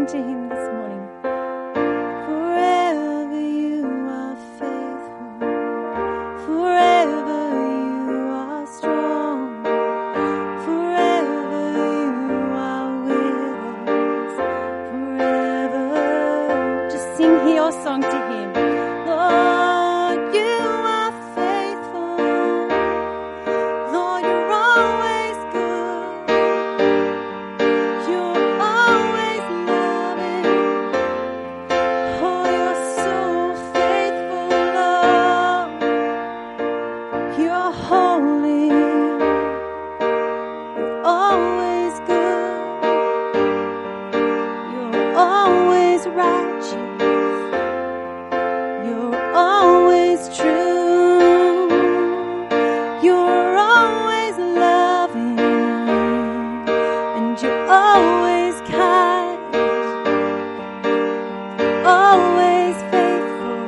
sing to him this morning. Forever you are faithful. Forever you are strong. Forever you are with us. Forever. Just sing your song to him. Lord, you are faithful. Lord, you're always good. You're always loving. Oh, you're so faithful, Lord. You're holy. You're always good. You're always righteous. You're always true. You're always loving. And you're always kind. Always faithful.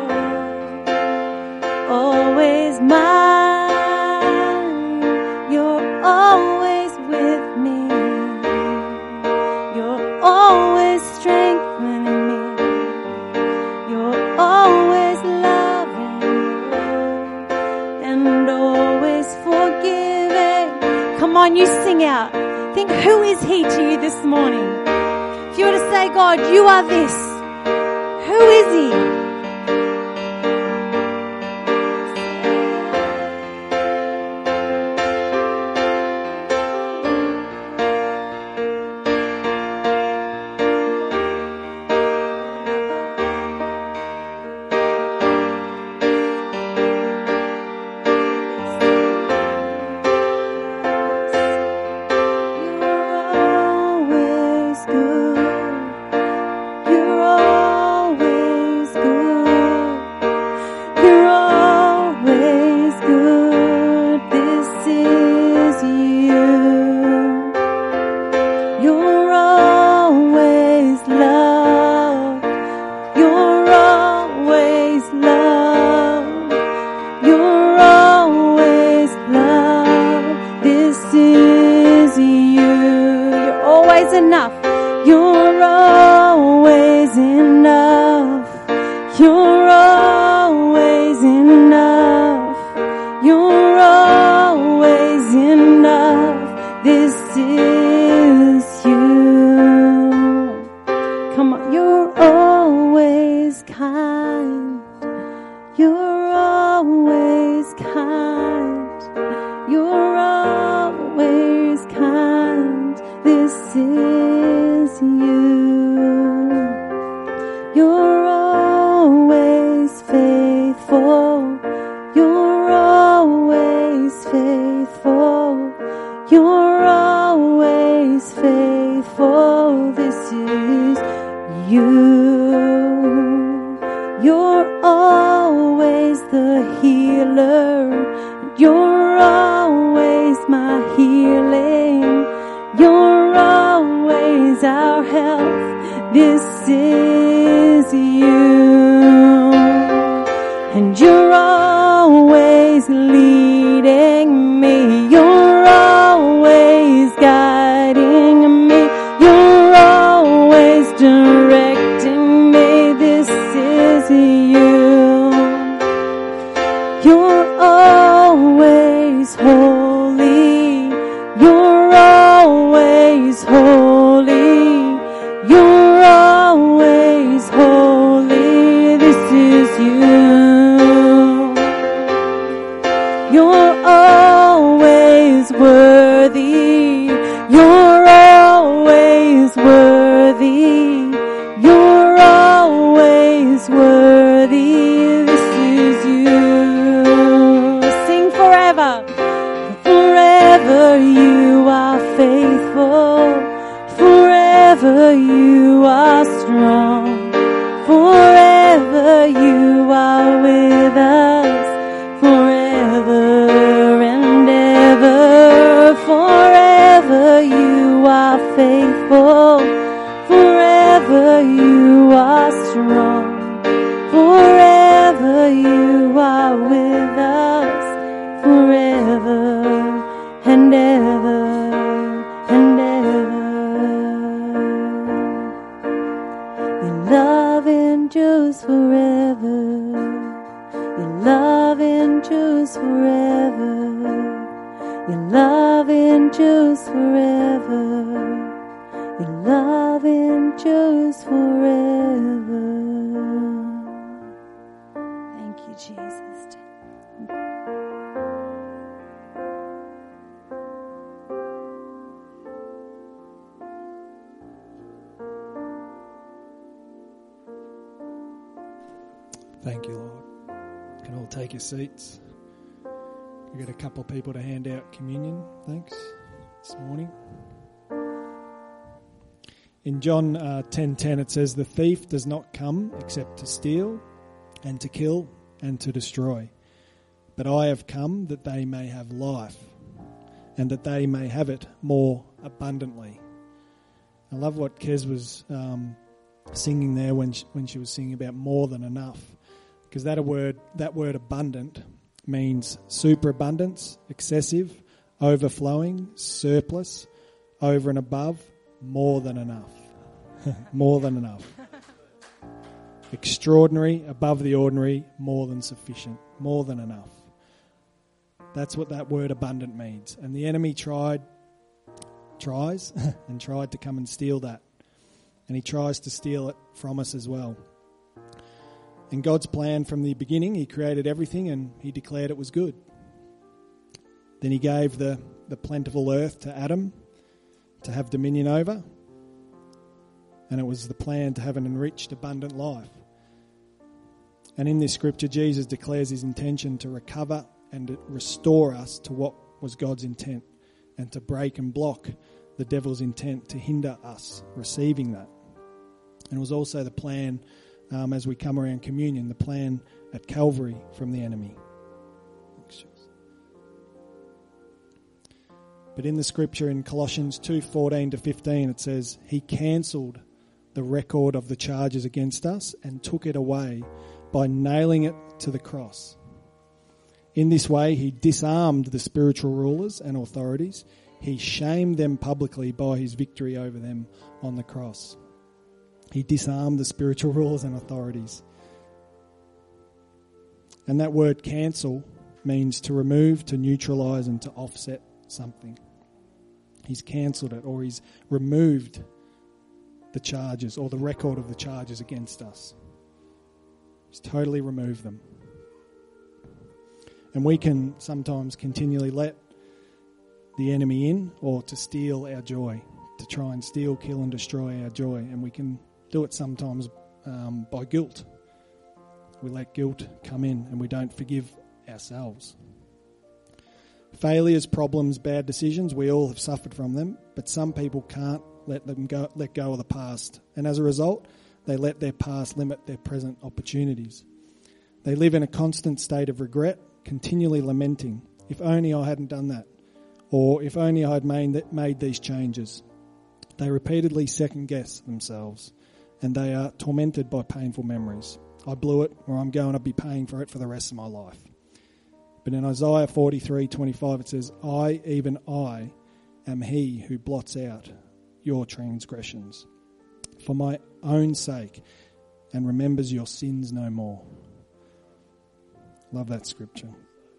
Always mine. You're always with me. You're always strengthening me. You're always loving and always forgiving. Come on, you sing out. Think, who is he to you this morning? If you were to say, God, you are this, who is he? You're always good. You're always good. This is you. You're always love. You're always love. You're always love. This is you. You're always enough. You're always enough. You're always enough. You're always enough. This is you. Come on, you're always kind. You're always kind. You're always kind. This is you. You're always faithful. You're always faithful. You're always faithful. This is you. You're always the healer. You're always my healing. You're always our health. This is you. And you're always leading me. You're always guiding me. You're always directing me. This is you. You're always holy. You're always holy. You're always holy. This is you. You're always worthy. You're always worthy. You're always worthy. This is you. Sing forever. Forever you are faithful. Forever you are strong. Forever you are with us. Forever and ever. Forever you are faithful. Forever you are strong. Forever you are with us. Forever and ever and ever. Your love endures forever. Your love endures forever. Thank you, Jesus. Thank you, Lord. You can all take your seats. We've got a couple of people to hand out communion, thanks, this morning. In John 10:10 it says, "The thief does not come except to steal and to kill and to destroy. But I have come that they may have life and that they may have it more abundantly." I love what Kez was singing there when she was singing about more than enough. Because that word abundant means superabundance, excessive, overflowing, surplus, over and above, more than enough. More than enough. Extraordinary, above the ordinary, more than sufficient, more than enough. That's what that word abundant means. And the enemy tries and tried to come and steal that. And he tries to steal it from us as well. In God's plan from the beginning, he created everything and he declared it was good. Then he gave the plentiful earth to Adam to have dominion over. And it was the plan to have an enriched, abundant life. And in this scripture, Jesus declares his intention to recover and restore us to what was God's intent, and to break and block the devil's intent to hinder us receiving that. And it was also the plan, as we come around communion, the plan at Calvary from the enemy. But in the scripture in Colossians 2:14-15, it says, "He cancelled the record of the charges against us and took it away by nailing it to the cross. In this way, he disarmed the spiritual rulers and authorities. He shamed them publicly by his victory over them on the cross." He disarmed the spiritual rulers and authorities. And that word cancel means to remove, to neutralise and to offset something. He's cancelled it, or he's removed the charges or the record of the charges against us. He's totally removed them. And we can sometimes continually let the enemy in, or to steal our joy, to try and steal, kill and destroy our joy. And we can do it sometimes by guilt. We let guilt come in and we don't forgive ourselves. Failures, problems, bad decisions, we all have suffered from them, but some people can't let go of the past. And as a result, they let their past limit their present opportunities. They live in a constant state of regret, continually lamenting, "If only I hadn't done that," or "If only I had made these changes." They repeatedly second-guess themselves, and they are tormented by painful memories. "I blew it," or "I'm going to be paying for it for the rest of my life." But in Isaiah 43:25 it says, "I, even I, am he who blots out your transgressions for my own sake and remembers your sins no more." Love that scripture.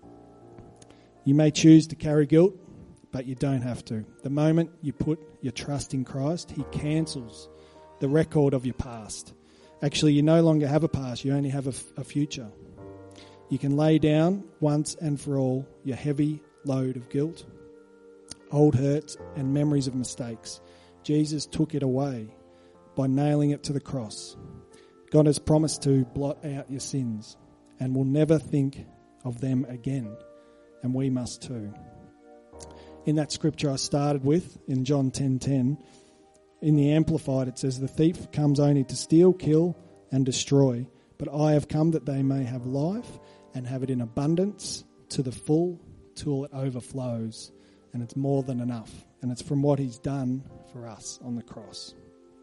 You may choose to carry guilt, but you don't have to. The moment you put your trust in Christ, he cancels the record of your past. Actually, you no longer have a past, you only have a future. You can lay down once and for all your heavy load of guilt, old hurts and memories of mistakes. Jesus took it away by nailing it to the cross. God has promised to blot out your sins and will never think of them again, and we must too. In that scripture I started with, in John 10:10, in the Amplified it says, "The thief comes only to steal, kill and destroy, but I have come that they may have life and have it in abundance to the full till it overflows." And it's more than enough. And it's from what he's done for us on the cross.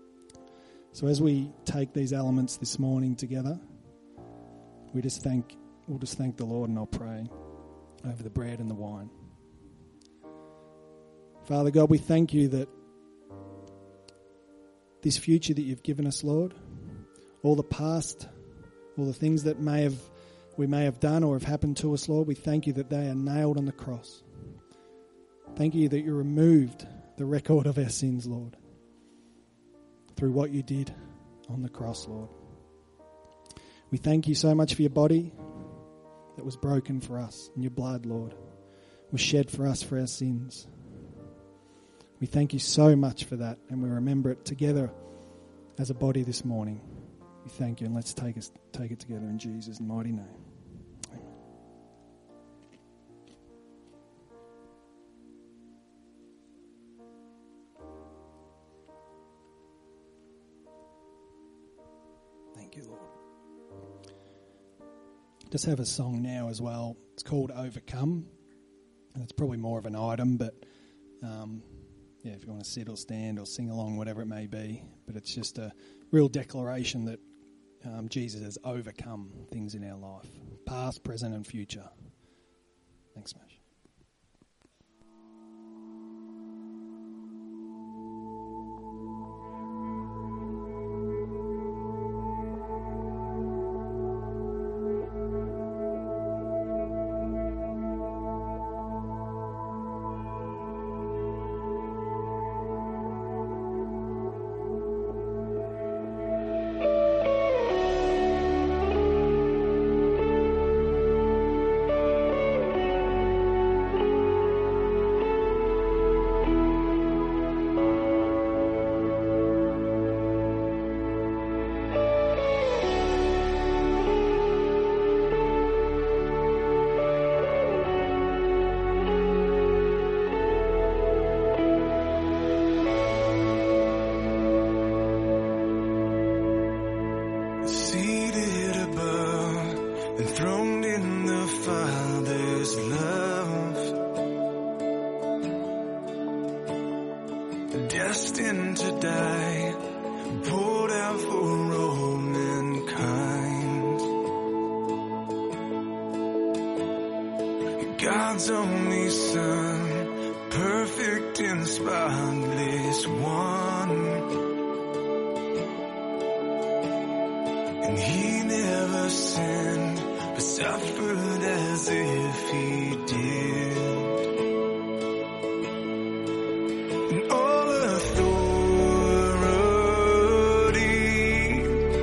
So as we take these elements this morning together, we'll just thank the Lord, and I'll pray over the bread and the wine. Father God, we thank you that this future that you've given us, Lord, all the past, all the things that we may have done or have happened to us, Lord, we thank you that they are nailed on the cross. Thank you that you removed the record of our sins, Lord, through what you did on the cross, Lord. We thank you so much for your body that was broken for us, and your blood, Lord, was shed for us for our sins. We thank you so much for that, and we remember it together as a body this morning. We thank you, and let's take it together in Jesus' mighty name. Amen. Thank you, Lord. Just have a song now as well. It's called Overcome, and it's probably more of an item, but if you want to sit or stand or sing along, whatever it may be, but it's just a real declaration that Jesus has overcome things in our life, past, present and future. Thanks, Smash. Destined to die, poured out for all mankind. God's only Son, perfect and spotless one. And he never sinned, but suffered as if he did. And all authority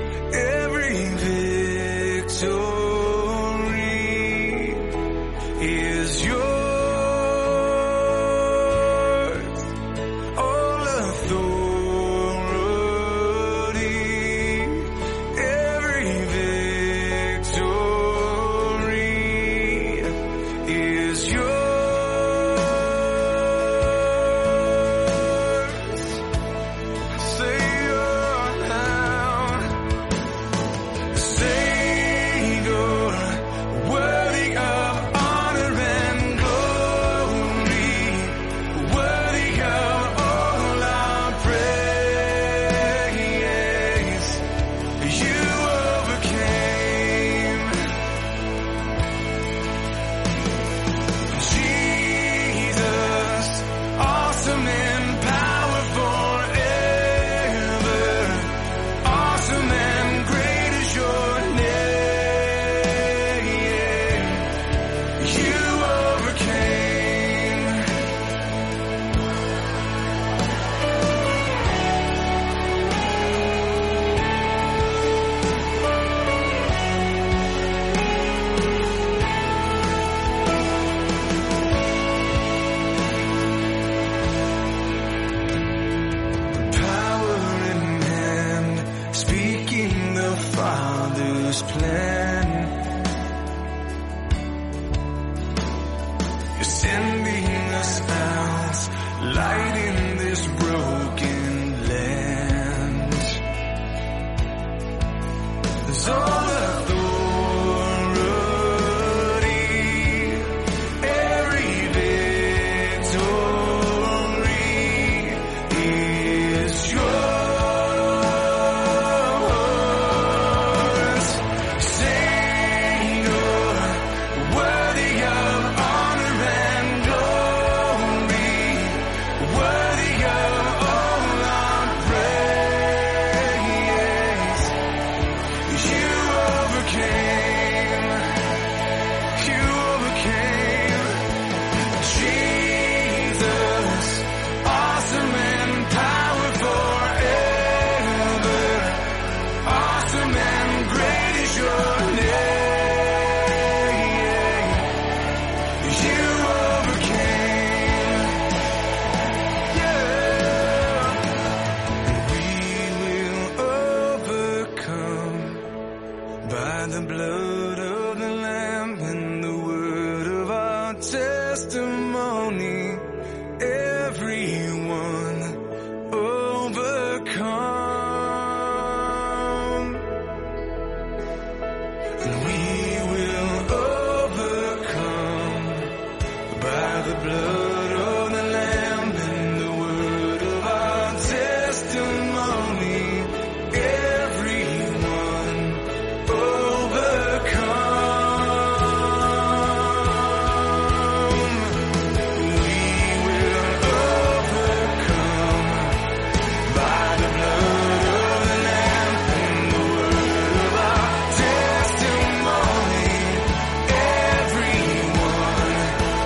testimony, everyone overcome. And we will overcome by the blood of the Lamb and the word of our testimony. Everyone overcome. We will overcome by the blood of the Lamb and the word of our testimony. Everyone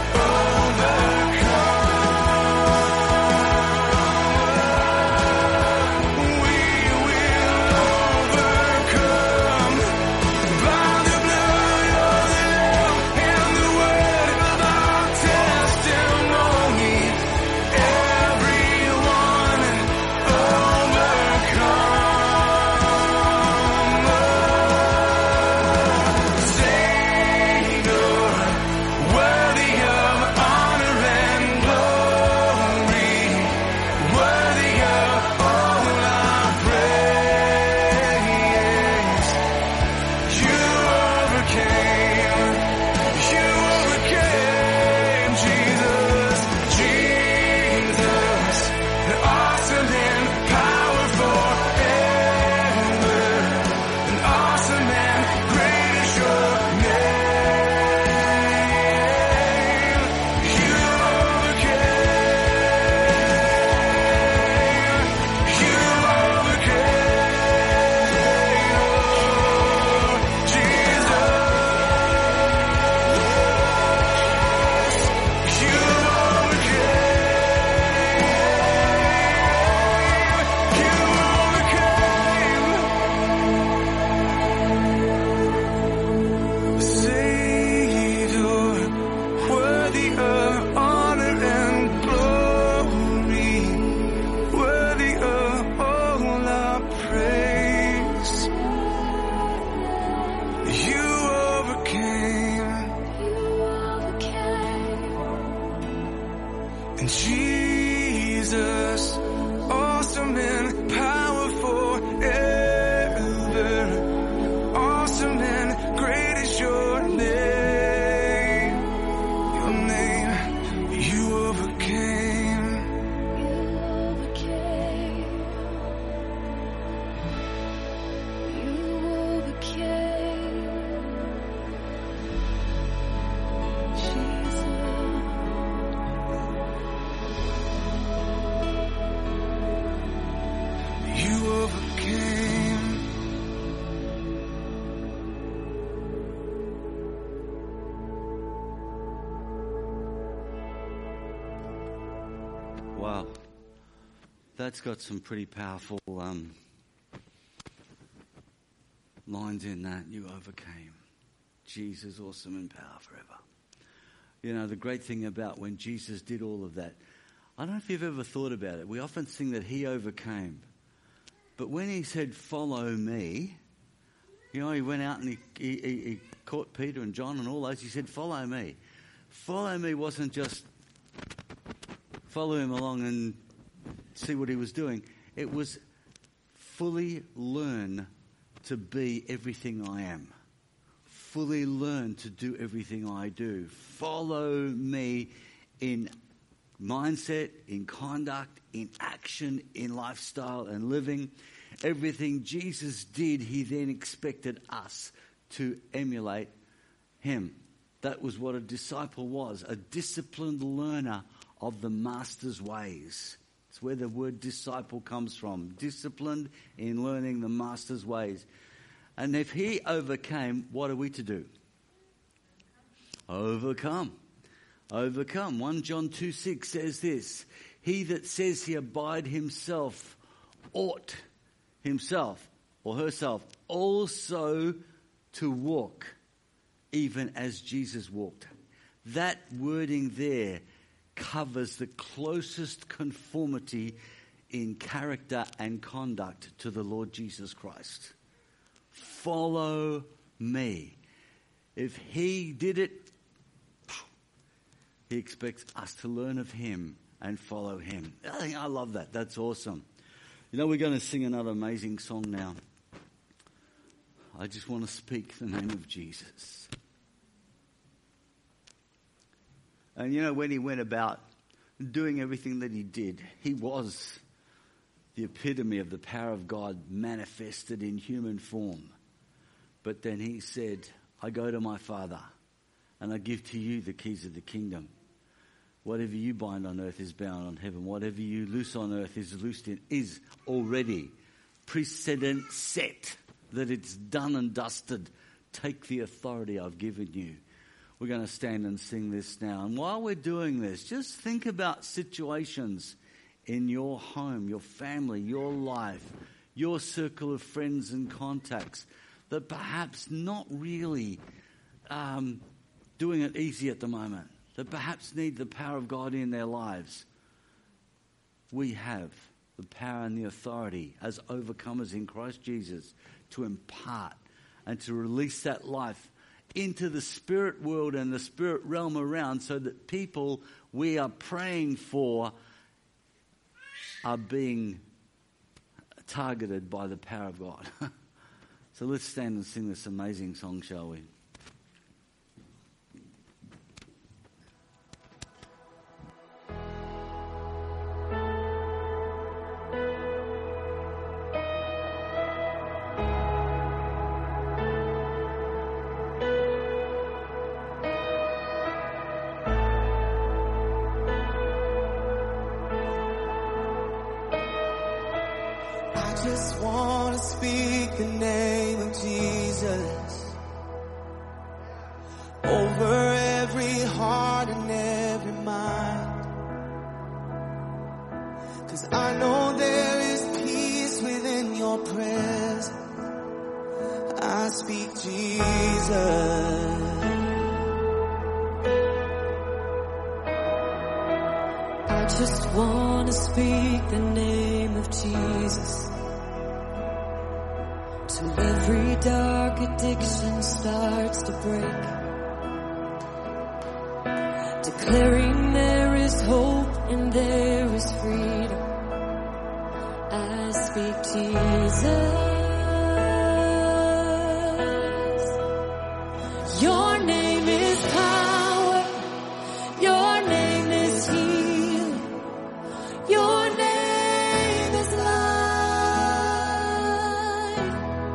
Wow. That's got some pretty powerful lines in that. You overcame. Jesus, awesome in power forever. You know, the great thing about when Jesus did all of that, I don't know if you've ever thought about it. We often sing that he overcame. But when he said, follow me, you know, he went out and he caught Peter and John and all those. He said, follow me. Follow me wasn't just follow him along and see what he was doing. It was fully learn to be everything I am. Fully learn to do everything I do. Follow me in mindset, in conduct, in action, in lifestyle and living. Everything Jesus did, he then expected us to emulate him. That was what a disciple was, a disciplined learner of the master's ways. It's where the word disciple comes from. Disciplined in learning the master's ways. And if he overcame, what are we to do? Overcome. Overcome. 1 John 2:6 says this. He that says he abide himself ought himself or herself also to walk even as Jesus walked. That wording there covers the closest conformity in character and conduct to the Lord Jesus Christ. Follow me. If he did it, He expects us to learn of him and follow him. I love that. That's awesome. You know, we're going to sing another amazing song now. I just want to speak the name of Jesus. And you know, when he went about doing everything that he did, he was the epitome of the power of God manifested in human form. But then he said, I go to my Father and I give to you the keys of the kingdom. Whatever you bind on earth is bound on heaven. Whatever you loose on earth is loosed in, is already precedent set, that it's done and dusted. Take the authority I've given you. We're going to stand and sing this now. And while we're doing this, just think about situations in your home, your family, your life, your circle of friends and contacts that perhaps not really doing it easy at the moment, that perhaps need the power of God in their lives. We have the power and the authority as overcomers in Christ Jesus to impart and to release that life into the spirit world and the spirit realm around, so that people we are praying for are being targeted by the power of God. So let's stand and sing this amazing song, shall we? Just want to speak the name of Jesus over every heart and every mind, 'cause I know there is peace within your presence. I speak Jesus. I just want to speak the name of Jesus till every dark addiction starts to break, declaring there is hope and there is freedom. I speak Jesus. Your name is power. Your name is healing. Your name is life.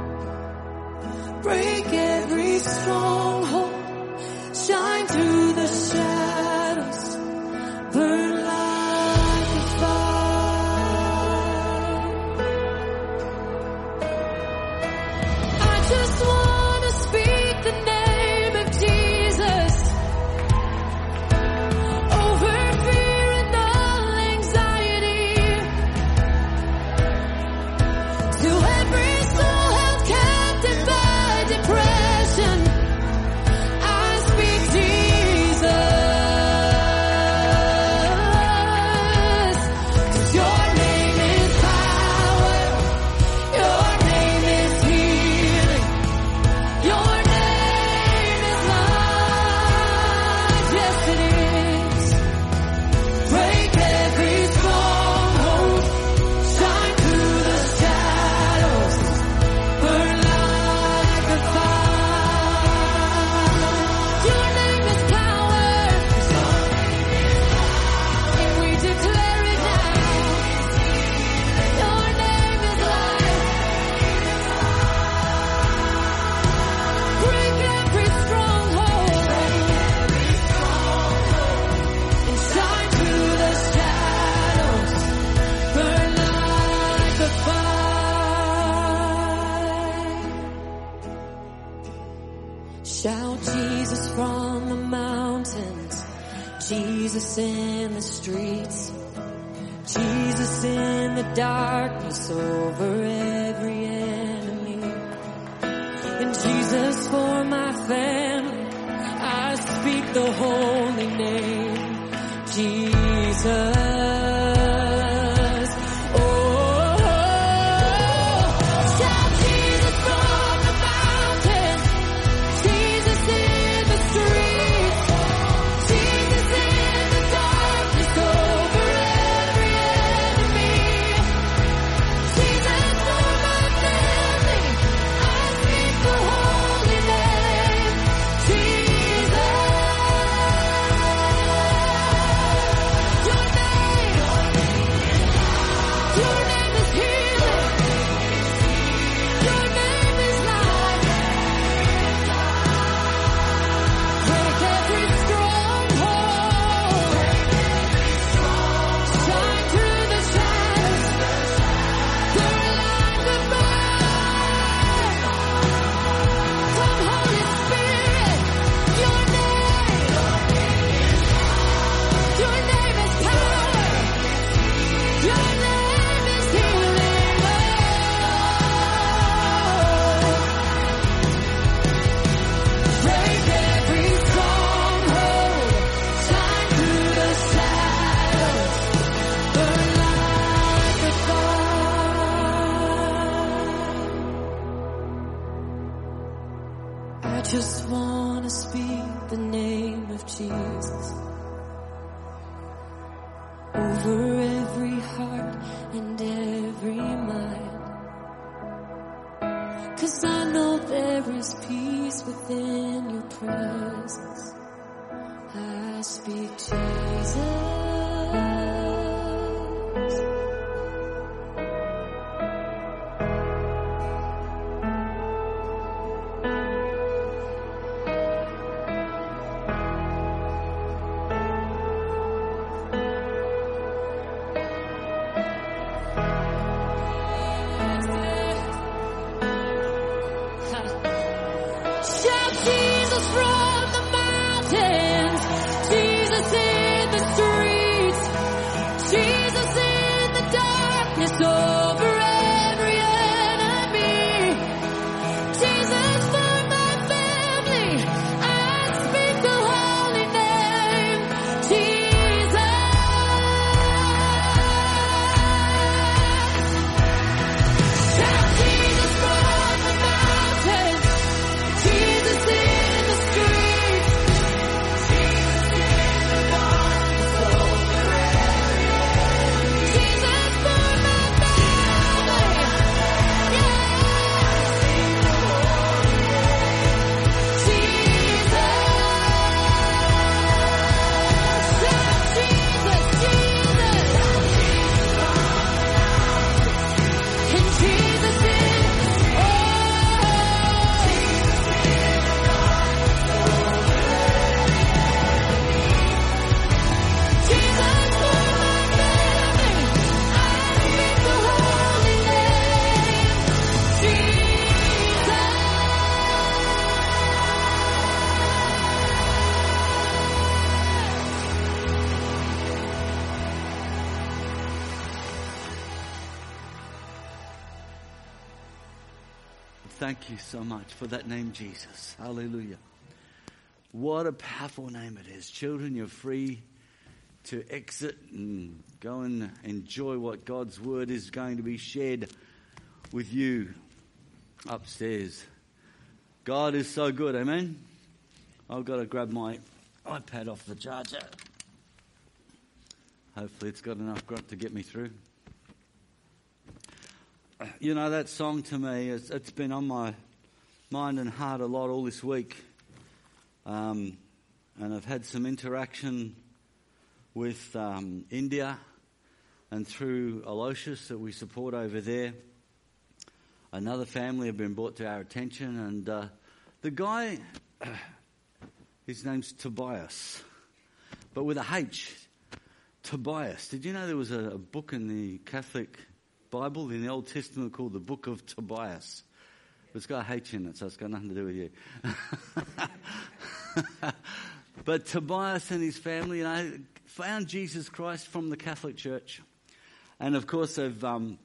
Break every stronghold. Shine through the shadows. Burn like a fire. I just want to speak the name of Jesus over fear and all anxiety, to every soul held captive by depression. I speak Jesus, 'cause your name is power, your name is healing, your name is life. Yes, it is. Break every stronghold, shine through the shadows, burn like a fire. Your name is power, and we declare it now. Your name is life. Break every stronghold and shine through the shadows, burn like a fire. Shout Jesus from the mountains, Jesus in the streets, Jesus in the darkness over every enemy, and Jesus for my family. I speak the holy name, Jesus. Oh, shout Jesus from the mountains, Jesus in the streets, Jesus in Jesus over every heart and every mind. 'Cause I know there is peace within your presence. I speak Jesus. Shout Jesus from the mountains, Jesus in the streets, Jesus in the darkness over every enemy, Jesus for my family. I speak the holy name, Jesus. Shout Jesus from the mountains, Jesus in the streets, Jesus in the darkness over every enemy, Jesus for my family, yeah. Jesus, shout Jesus, Jesus, and Jesus in, Jesus for my family, I speak the holy name, Jesus. Thank you so much for that name, Jesus. Hallelujah. What a powerful name it is. Children, you're free to exit and go and enjoy what God's word is going to be shared with you upstairs. God is so good, amen? I've got to grab my iPad off the charger. Hopefully it's got enough grunt to get me through. You know, that song to me, it's been on my mind and heart a lot all this week. And I've had some interaction with India and through Aloysius that we support over there. Another family have been brought to our attention, and the guy, his name's Tobias, but with a H, Tobias. Did you know there was a book in the Catholic Bible in the Old Testament called the Book of Tobias? It's got a H in it, so it's got nothing to do with you. But Tobias and his family, you know, found Jesus Christ from the Catholic Church. And of course they've gone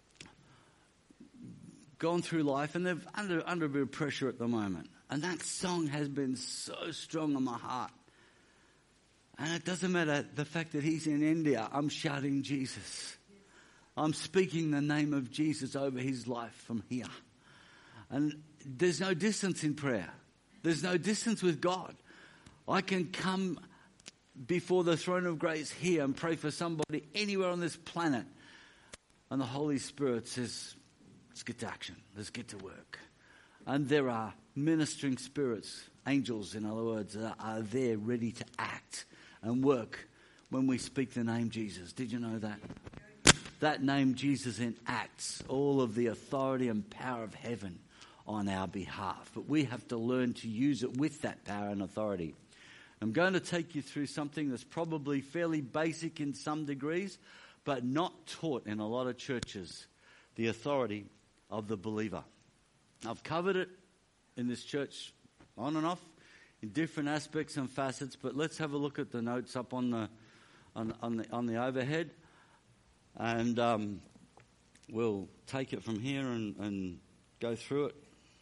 through life, and they're under a bit of pressure at the moment. And that song has been so strong on my heart. And it doesn't matter the fact that he's in India, I'm shouting Jesus. I'm speaking the name of Jesus over his life from here. And there's no distance in prayer. There's no distance with God. I can come before the throne of grace here and pray for somebody anywhere on this planet. And the Holy Spirit says, let's get to action. Let's get to work. And there are ministering spirits, angels in other words, that are there ready to act and work when we speak the name Jesus. Did you know that? That name Jesus enacts all of the authority and power of heaven on our behalf. But we have to learn to use it with that power and authority. I'm going to take you through something that's probably fairly basic in some degrees, but not taught in a lot of churches, the authority of the believer. I've covered it in this church on and off in different aspects and facets, but let's have a look at the notes up on the overhead. And we'll take it from here and go through it.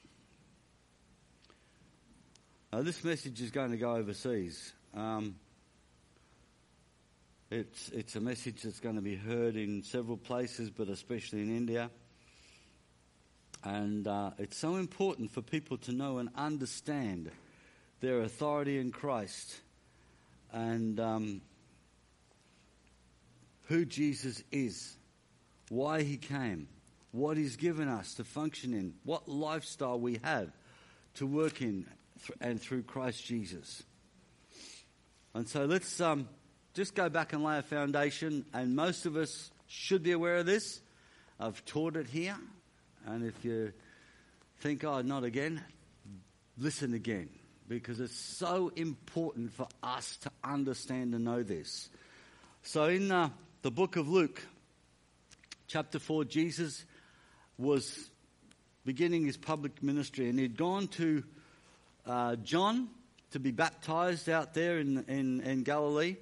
This message is going to go overseas. It's a message that's going to be heard in several places, but especially in India. And it's so important for people to know and understand their authority in Christ and who Jesus is, why he came, what he's given us to function in, what lifestyle we have to work in and through Christ Jesus. And so let's just go back and lay a foundation, and most of us should be aware of this. I've taught it here, and if you think, oh, not again, listen again, because it's so important for us to understand and know this. So in the book of Luke, chapter 4, Jesus was beginning his public ministry, and he'd gone to John to be baptized out there in Galilee.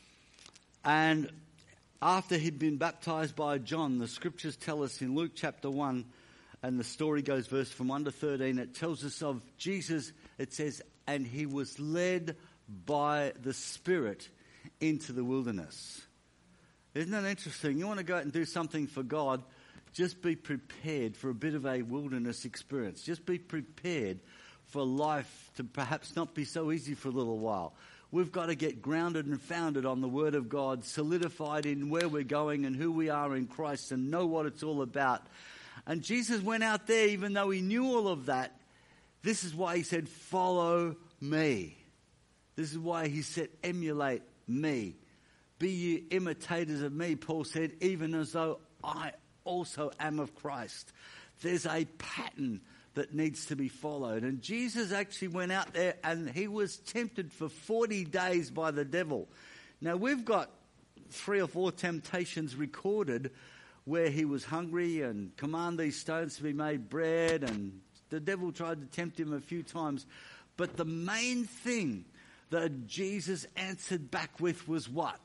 And after he'd been baptized by John, the scriptures tell us in Luke chapter 1, and the story goes verse from 1 to 13, it tells us of Jesus, it says, and he was led by the Spirit into the wilderness. Isn't that interesting? You want to go out and do something for God, just be prepared for a bit of a wilderness experience. Just be prepared for life to perhaps not be so easy for a little while. We've got to get grounded and founded on the Word of God, solidified in where we're going and who we are in Christ, and know what it's all about. And Jesus went out there, even though he knew all of that. This is why he said, follow me. This is why he said, emulate me. Be ye imitators of me, Paul said, even as though I also am of Christ. There's a pattern that needs to be followed. And Jesus actually went out there and he was tempted for 40 days by the devil. Now we've got 3 or 4 temptations recorded where he was hungry and command these stones to be made bread, and the devil tried to tempt him a few times. But the main thing that Jesus answered back with was what?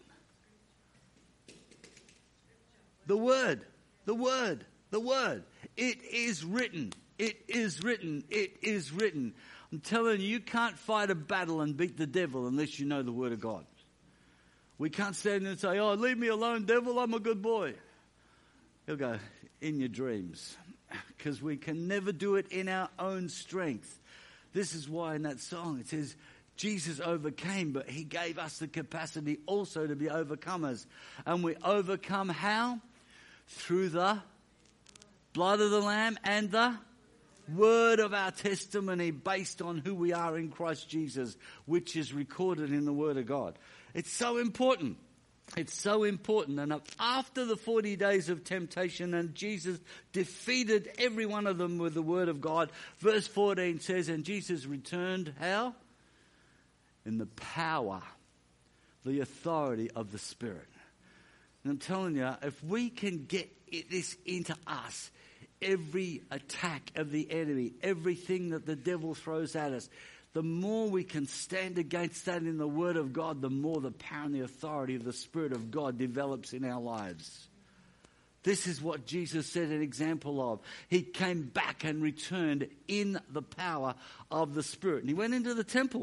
The Word. The Word. The Word. It is written. It is written. It is written. I'm telling you, you can't fight a battle and beat the devil unless you know the Word of God. We can't stand there and say, oh, leave me alone, devil, I'm a good boy. He'll go, in your dreams. Because we can never do it in our own strength. This is why in that song it says, Jesus overcame, but he gave us the capacity also to be overcomers. And we overcome how? Through the blood of the Lamb and the word of our testimony, based on who we are in Christ Jesus, which is recorded in the Word of God. It's so important. It's so important. And after the 40 days of temptation, and Jesus defeated every one of them with the Word of God, verse 14 says, and Jesus returned how? In the power, the authority of the Spirit. And I'm telling you, if we can get this into us, every attack of the enemy, everything that the devil throws at us, the more we can stand against that in the Word of God, the more the power and the authority of the Spirit of God develops in our lives. This is what Jesus set an example of. He came back and returned in the power of the Spirit. And he went into the temple.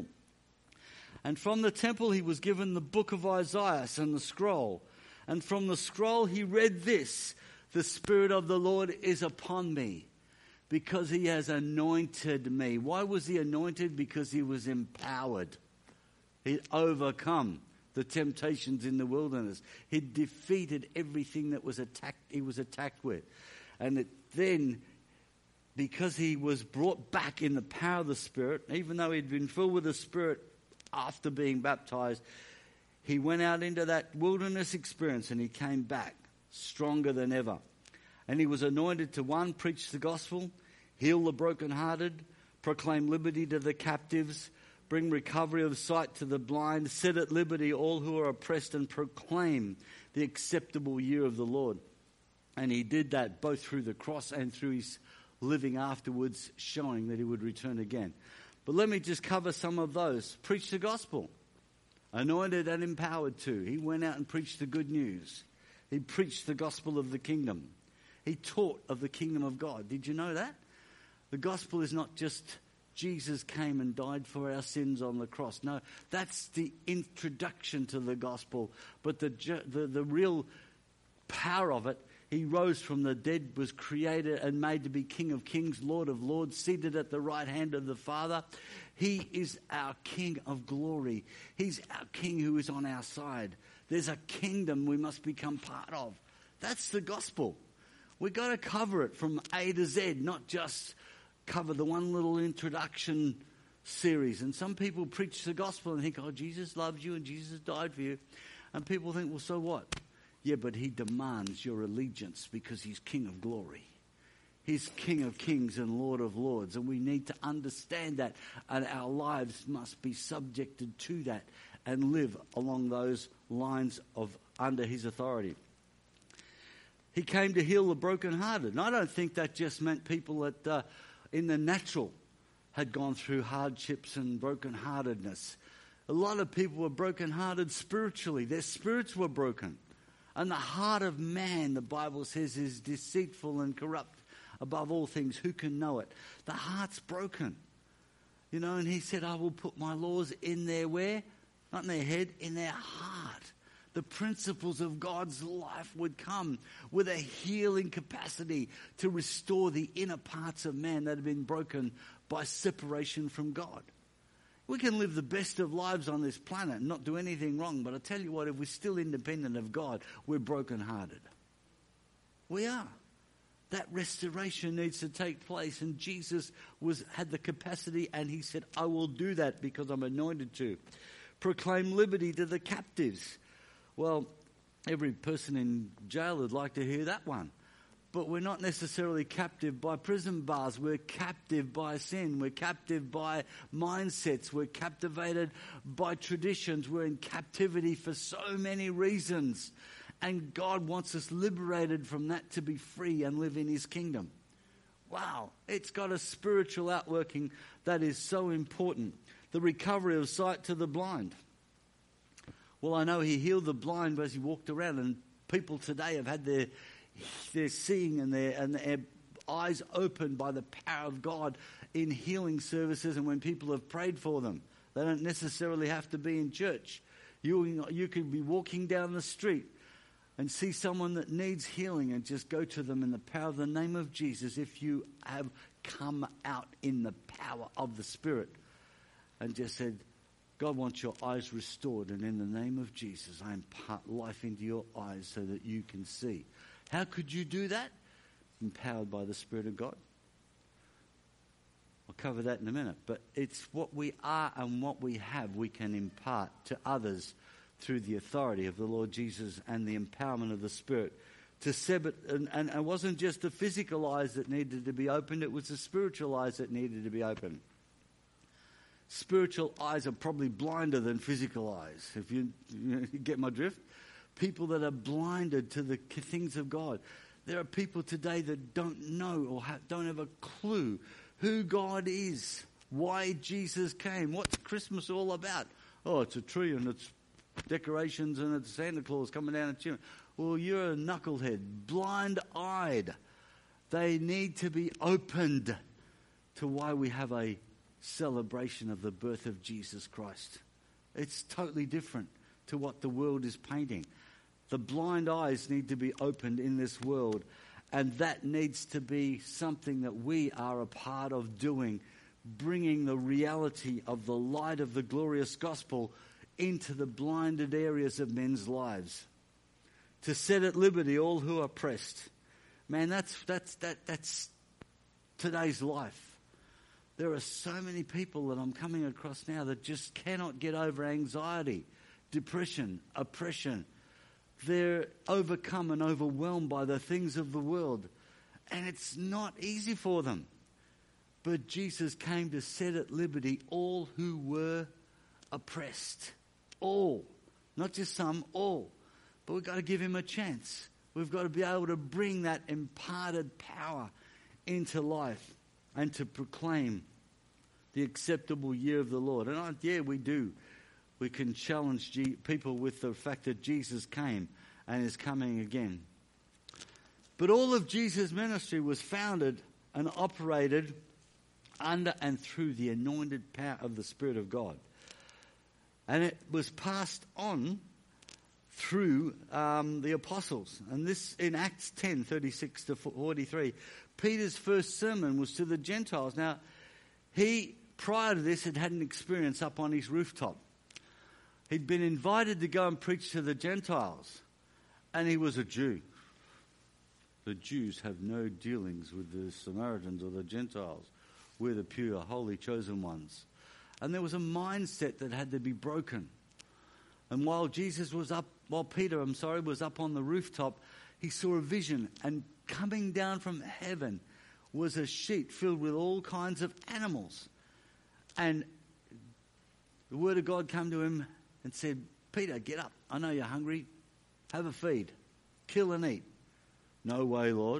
And from the temple he was given the book of Isaiah and the scroll. And from the scroll he read this, the Spirit of the Lord is upon me, because he has anointed me. Why was he anointed? Because he was empowered. He'd overcome the temptations in the wilderness. He'd defeated everything that he was attacked with. And then, because he was brought back in the power of the Spirit, even though he'd been filled with the Spirit after being baptized, he went out into that wilderness experience and he came back stronger than ever. And he was anointed to, 1, preach the gospel, heal the brokenhearted, proclaim liberty to the captives, bring recovery of sight to the blind, set at liberty all who are oppressed, and proclaim the acceptable year of the Lord. And he did that both through the cross and through his living afterwards, showing that he would return again. But let me just cover some of those. Preach the gospel. Anointed and empowered to. He went out and preached the good news. He preached the gospel of the kingdom. He taught of the kingdom of God. Did you know that? The gospel is not just Jesus came and died for our sins on the cross. No, that's the introduction to the gospel. But the real power of it He rose from the dead, was created and made to be King of Kings, Lord of Lords, seated at the right hand of the Father. He is our King of glory. He's our King who is on our side. There's a kingdom we must become part of. That's the gospel. We've got to cover it from A to Z, not just cover the one little introduction series. And some people preach the gospel and think, oh, Jesus loves you and Jesus died for you. And people think, well, so what? Yeah, but he demands your allegiance because he's King of glory. He's King of kings and Lord of lords. And we need to understand that. And our lives must be subjected to that and live along those lines of under his authority. He came to heal the brokenhearted. And I don't think that just meant people that in the natural had gone through hardships and brokenheartedness. A lot of people were brokenhearted spiritually. Their spirits were broken. And the heart of man, the Bible says, is deceitful and corrupt above all things. Who can know it? The heart's broken. You know, and he said, I will put my laws in their where? Not in their head, in their heart. The principles of God's life would come with a healing capacity to restore the inner parts of man that have been broken by separation from God. We can live the best of lives on this planet and not do anything wrong, but I tell you what, if we're still independent of God, we're brokenhearted. We are. That restoration needs to take place, and Jesus had the capacity, and he said, I will do that because I'm anointed to. Proclaim liberty to the captives. Well, every person in jail would like to hear that one. But we're not necessarily captive by prison bars. We're captive by sin. We're captive by mindsets. We're captivated by traditions. We're in captivity for so many reasons. And God wants us liberated from that to be free and live in his kingdom. Wow, it's got a spiritual outworking that is so important. The recovery of sight to the blind. Well, I know he healed the blind as he walked around, and people today have had their seeing and their eyes opened by the power of God in healing services and when people have prayed for them. They don't necessarily have to be in church. You could be walking down the street and see someone that needs healing and just go to them in the power of the name of Jesus if you have come out in the power of the Spirit and just said, God wants your eyes restored, and in the name of Jesus, I impart life into your eyes so that you can see. How could you do that? Empowered by the Spirit of God. I'll cover that in a minute. But it's what we are and what we have we can impart to others through the authority of the Lord Jesus and the empowerment of the Spirit. To set it, and it wasn't just the physical eyes that needed to be opened, it was the spiritual eyes that needed to be opened. Spiritual eyes are probably blinder than physical eyes, if you get my drift. People that are blinded to the things of God. There are people today that don't know or don't have a clue who God is, why Jesus came, what's Christmas all about. Oh, it's a tree and it's decorations and it's Santa Claus coming down a chimney. Well, you're a knucklehead, blind-eyed. They need to be opened to why we have a celebration of the birth of Jesus Christ. It's totally different to what the world is painting. The blind eyes need to be opened in this world, and that needs to be something that we are a part of doing, bringing the reality of the light of the glorious gospel into the blinded areas of men's lives. To set at liberty all who are oppressed. Man, that's today's life. There are so many people that I'm coming across now that just cannot get over anxiety, depression, oppression. They're overcome and overwhelmed by the things of the world. And it's not easy for them. But Jesus came to set at liberty all who were oppressed. All. Not just some, all. But we've got to give him a chance. We've got to be able to bring that imparted power into life and to proclaim the acceptable year of the Lord. And we do. We can challenge people with the fact that Jesus came and is coming again. But all of Jesus' ministry was founded and operated under and through the anointed power of the Spirit of God. And it was passed on through the apostles. And this in Acts 10, 36 to 43. Peter's first sermon was to the Gentiles. Now, he, prior to this, had had an experience up on his rooftop. He'd been invited to go and preach to the Gentiles, and he was a Jew. The Jews have no dealings with the Samaritans or the Gentiles. We're the pure, holy, chosen ones. And there was a mindset that had to be broken. And while Peter was up on the rooftop, he saw a vision, and coming down from heaven was a sheet filled with all kinds of animals. And the word of God came to him and said, Peter, get up. I know you're hungry. Have a feed. Kill and eat. No way, Lord.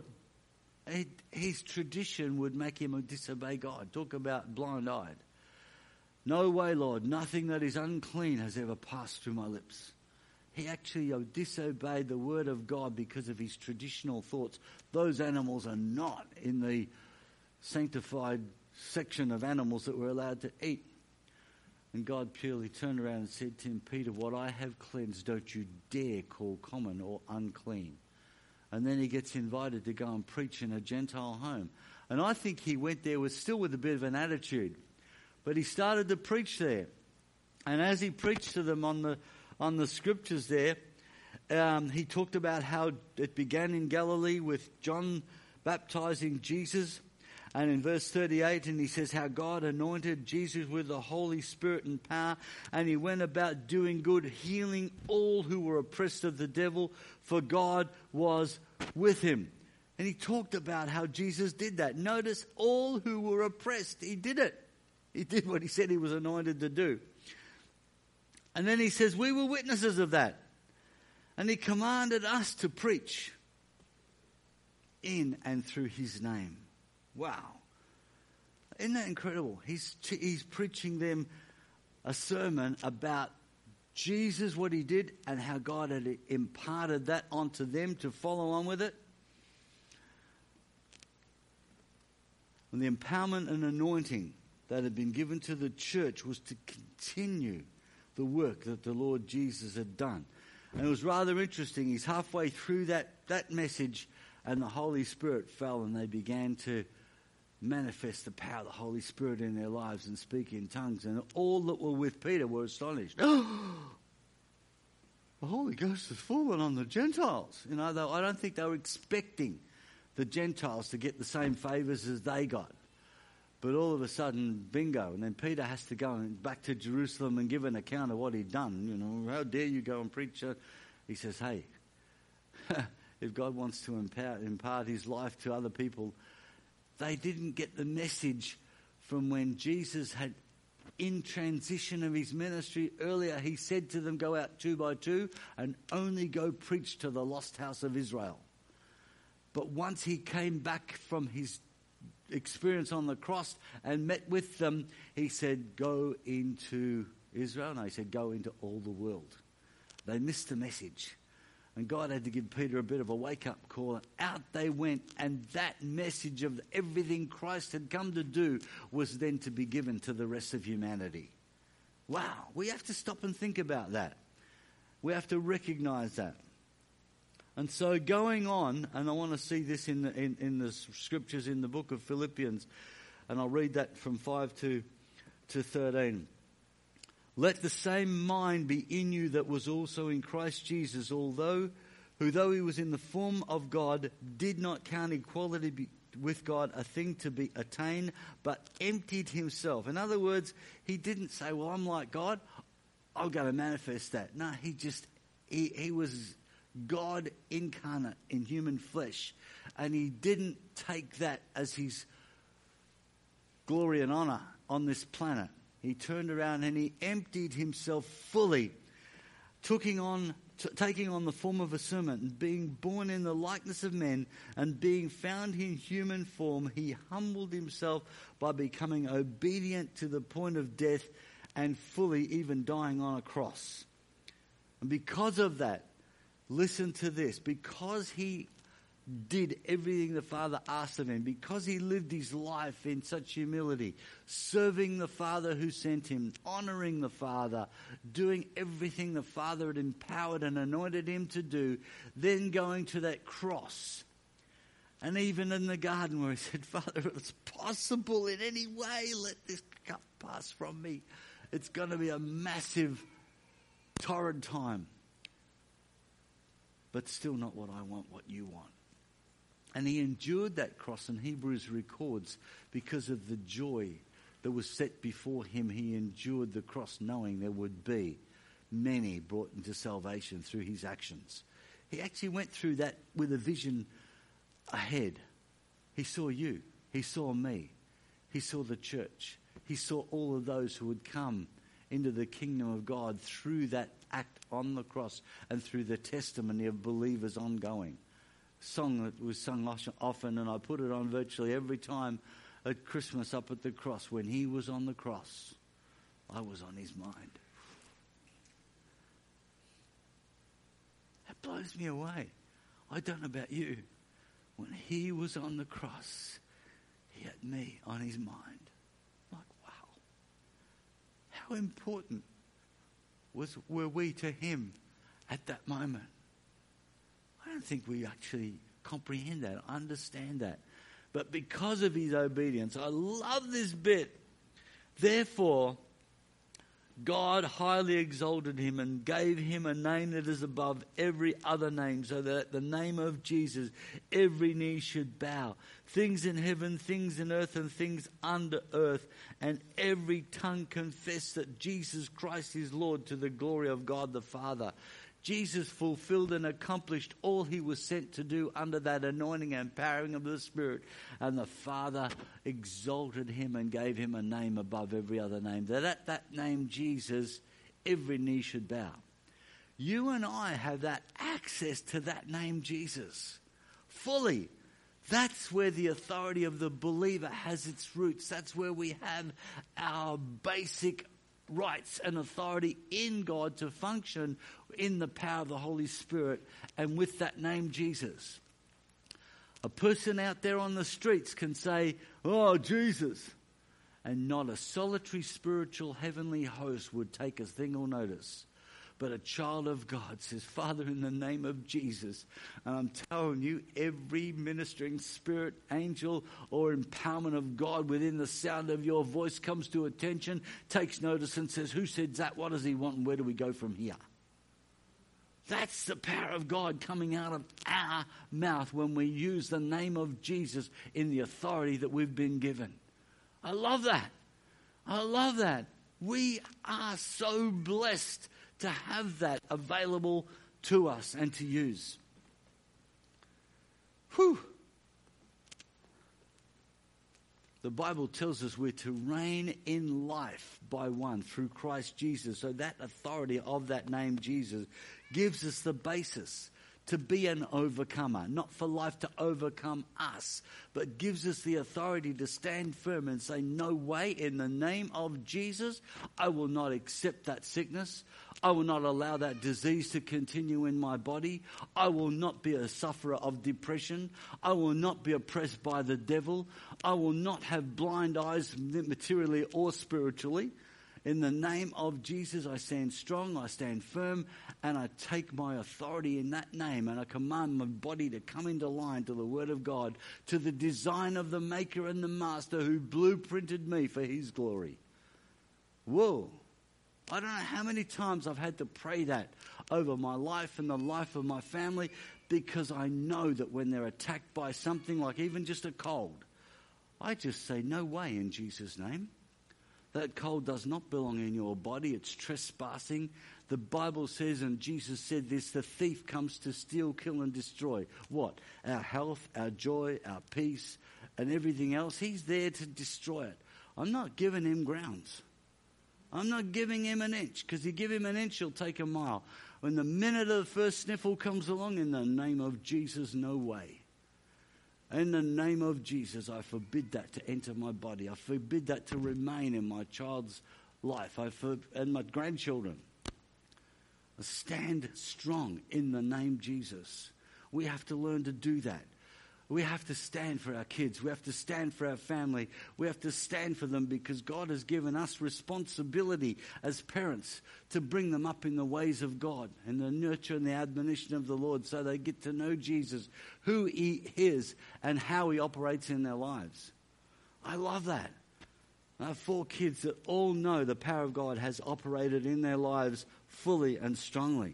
His tradition would make him disobey God. Talk about blind-eyed. No way, Lord. Nothing that is unclean has ever passed through my lips. He actually disobeyed the word of God because of his traditional thoughts. Those animals are not in the sanctified section of animals that we're allowed to eat. And God purely turned around and said to him, Peter, what I have cleansed, don't you dare call common or unclean. And then he gets invited to go and preach in a Gentile home. And I think he went there with a bit of an attitude. But he started to preach there. And as he preached to them on the scriptures there, he talked about how it began in Galilee with John baptizing Jesus. And in verse 38, and he says how God anointed Jesus with the Holy Spirit and power, and he went about doing good, healing all who were oppressed of the devil, for God was with him. And he talked about how Jesus did that. Notice, all who were oppressed, he did it. He did what he said he was anointed to do. And then he says, we were witnesses of that. And he commanded us to preach in and through his name. Wow. Isn't that incredible? He's preaching them a sermon about Jesus, what he did, and how God had imparted that onto them to follow on with it. And the empowerment and anointing that had been given to the church was to continue the work that the Lord Jesus had done. And it was rather interesting. He's halfway through that message, and the Holy Spirit fell, and they began to manifest the power of the Holy Spirit in their lives and speak in tongues. And all that were with Peter were astonished. The Holy Ghost has fallen on the Gentiles. I don't think they were expecting the Gentiles to get the same favours as they got. But all of a sudden, bingo. And then Peter has to go back to Jerusalem and give an account of what he'd done. How dare you go and preach? He says, hey, if God wants to impart his life to other people, they didn't get the message from when Jesus had, in transition of his ministry earlier, he said to them, go out 2 by 2 and only go preach to the lost house of Israel. But once he came back from his experience on the cross and met with them, he said, go into Israel. No, he said, go into all the world. They missed the message. And God had to give Peter a bit of a wake-up call. And out they went. And that message of everything Christ had come to do was then to be given to the rest of humanity. Wow. We have to stop and think about that. We have to recognize that. And so going on, and I want to see this in the scriptures in the book of Philippians, and I'll read that from 5 to 13. Let the same mind be in you that was also in Christ Jesus, who though he was in the form of God, did not count equality with God a thing to be attained, but emptied himself. In other words, he didn't say, well, I'm like God, I'm going to manifest that. No, he was God incarnate in human flesh, and he didn't take that as his glory and honor on this planet. He turned around and he emptied himself fully, taking on the form of a servant, and being born in the likeness of men, and being found in human form, he humbled himself by becoming obedient to the point of death, and fully even dying on a cross. And because of that, listen to this, because he did everything the Father asked of him, because he lived his life in such humility, serving the Father who sent him, honoring the Father, doing everything the Father had empowered and anointed him to do, then going to that cross. And even in the garden where he said, Father, if it's possible in any way, let this cup pass from me. It's going to be a massive torrid time. But still not what I want, what you want. And he endured that cross, and Hebrews records, because of the joy that was set before him, he endured the cross knowing there would be many brought into salvation through his actions. He actually went through that with a vision ahead. He saw you. He saw me. He saw the church. He saw all of those who would come into the kingdom of God through that act on the cross and through the testimony of believers ongoing. Song that was sung often, and I put it on virtually every time at Christmas up at the cross. When he was on the cross, I was on his mind. That blows me away. I don't know about you. When he was on the cross, he had me on his mind. Like, wow. How important were we to him at that moment? I don't think we actually comprehend that, understand that. But because of his obedience, I love this bit. Therefore, God highly exalted him and gave him a name that is above every other name, so that at the name of Jesus every knee should bow. Things in heaven, things in earth, and things under earth, and every tongue confess that Jesus Christ is Lord, to the glory of God the Father. Jesus fulfilled and accomplished all he was sent to do under that anointing and empowering of the Spirit. And the Father exalted him and gave him a name above every other name, that at that name Jesus every knee should bow. You and I have that access to that name Jesus fully. That's where the authority of the believer has its roots. That's where we have our basic rights and authority in God to function in the power of the Holy Spirit and with that name Jesus. A person out there on the streets can say, "Oh, Jesus," and not a solitary spiritual heavenly host would take a single notice. But a child of God says, "Father, in the name of Jesus," and I'm telling you, every ministering spirit, angel, or empowerment of God within the sound of your voice comes to attention, takes notice and says, "Who said that? What does he want? And where do we go from here?" That's the power of God coming out of our mouth when we use the name of Jesus in the authority that we've been given. I love that. I love that. We are so blessed to have that available to us and to use. Whew. The Bible tells us we're to reign in life by one, through Christ Jesus. So that authority of that name Jesus gives us the basis to be an overcomer, not for life to overcome us, but gives us the authority to stand firm and say, "No way, in the name of Jesus, I will not accept that sickness. I will not allow that disease to continue in my body. I will not be a sufferer of depression. I will not be oppressed by the devil. I will not have blind eyes materially or spiritually. In the name of Jesus, I stand strong, I stand firm, and I take my authority in that name, and I command my body to come into line to the Word of God, to the design of the Maker and the Master who blueprinted me for His glory." Whoa. I don't know how many times I've had to pray that over my life and the life of my family, because I know that when they're attacked by something like even just a cold, I just say, "No way, in Jesus' name. That cold does not belong in your body. It's trespassing." The Bible says, and Jesus said this, the thief comes to steal, kill, and destroy. What? Our health, our joy, our peace, and everything else. He's there to destroy it. I'm not giving him grounds. I'm not giving him an inch, because you give him an inch, he'll take a mile. When the minute of the first sniffle comes along, in the name of Jesus, no way. In the name of Jesus, I forbid that to enter my body. I forbid that to remain in my child's life and my grandchildren. I stand strong in the name Jesus. We have to learn to do that. We have to stand for our kids. We have to stand for our family. We have to stand for them because God has given us responsibility as parents to bring them up in the ways of God and the nurture and the admonition of the Lord so they get to know Jesus, who he is and how he operates in their lives. I love that. I have 4 kids that all know the power of God has operated in their lives fully and strongly.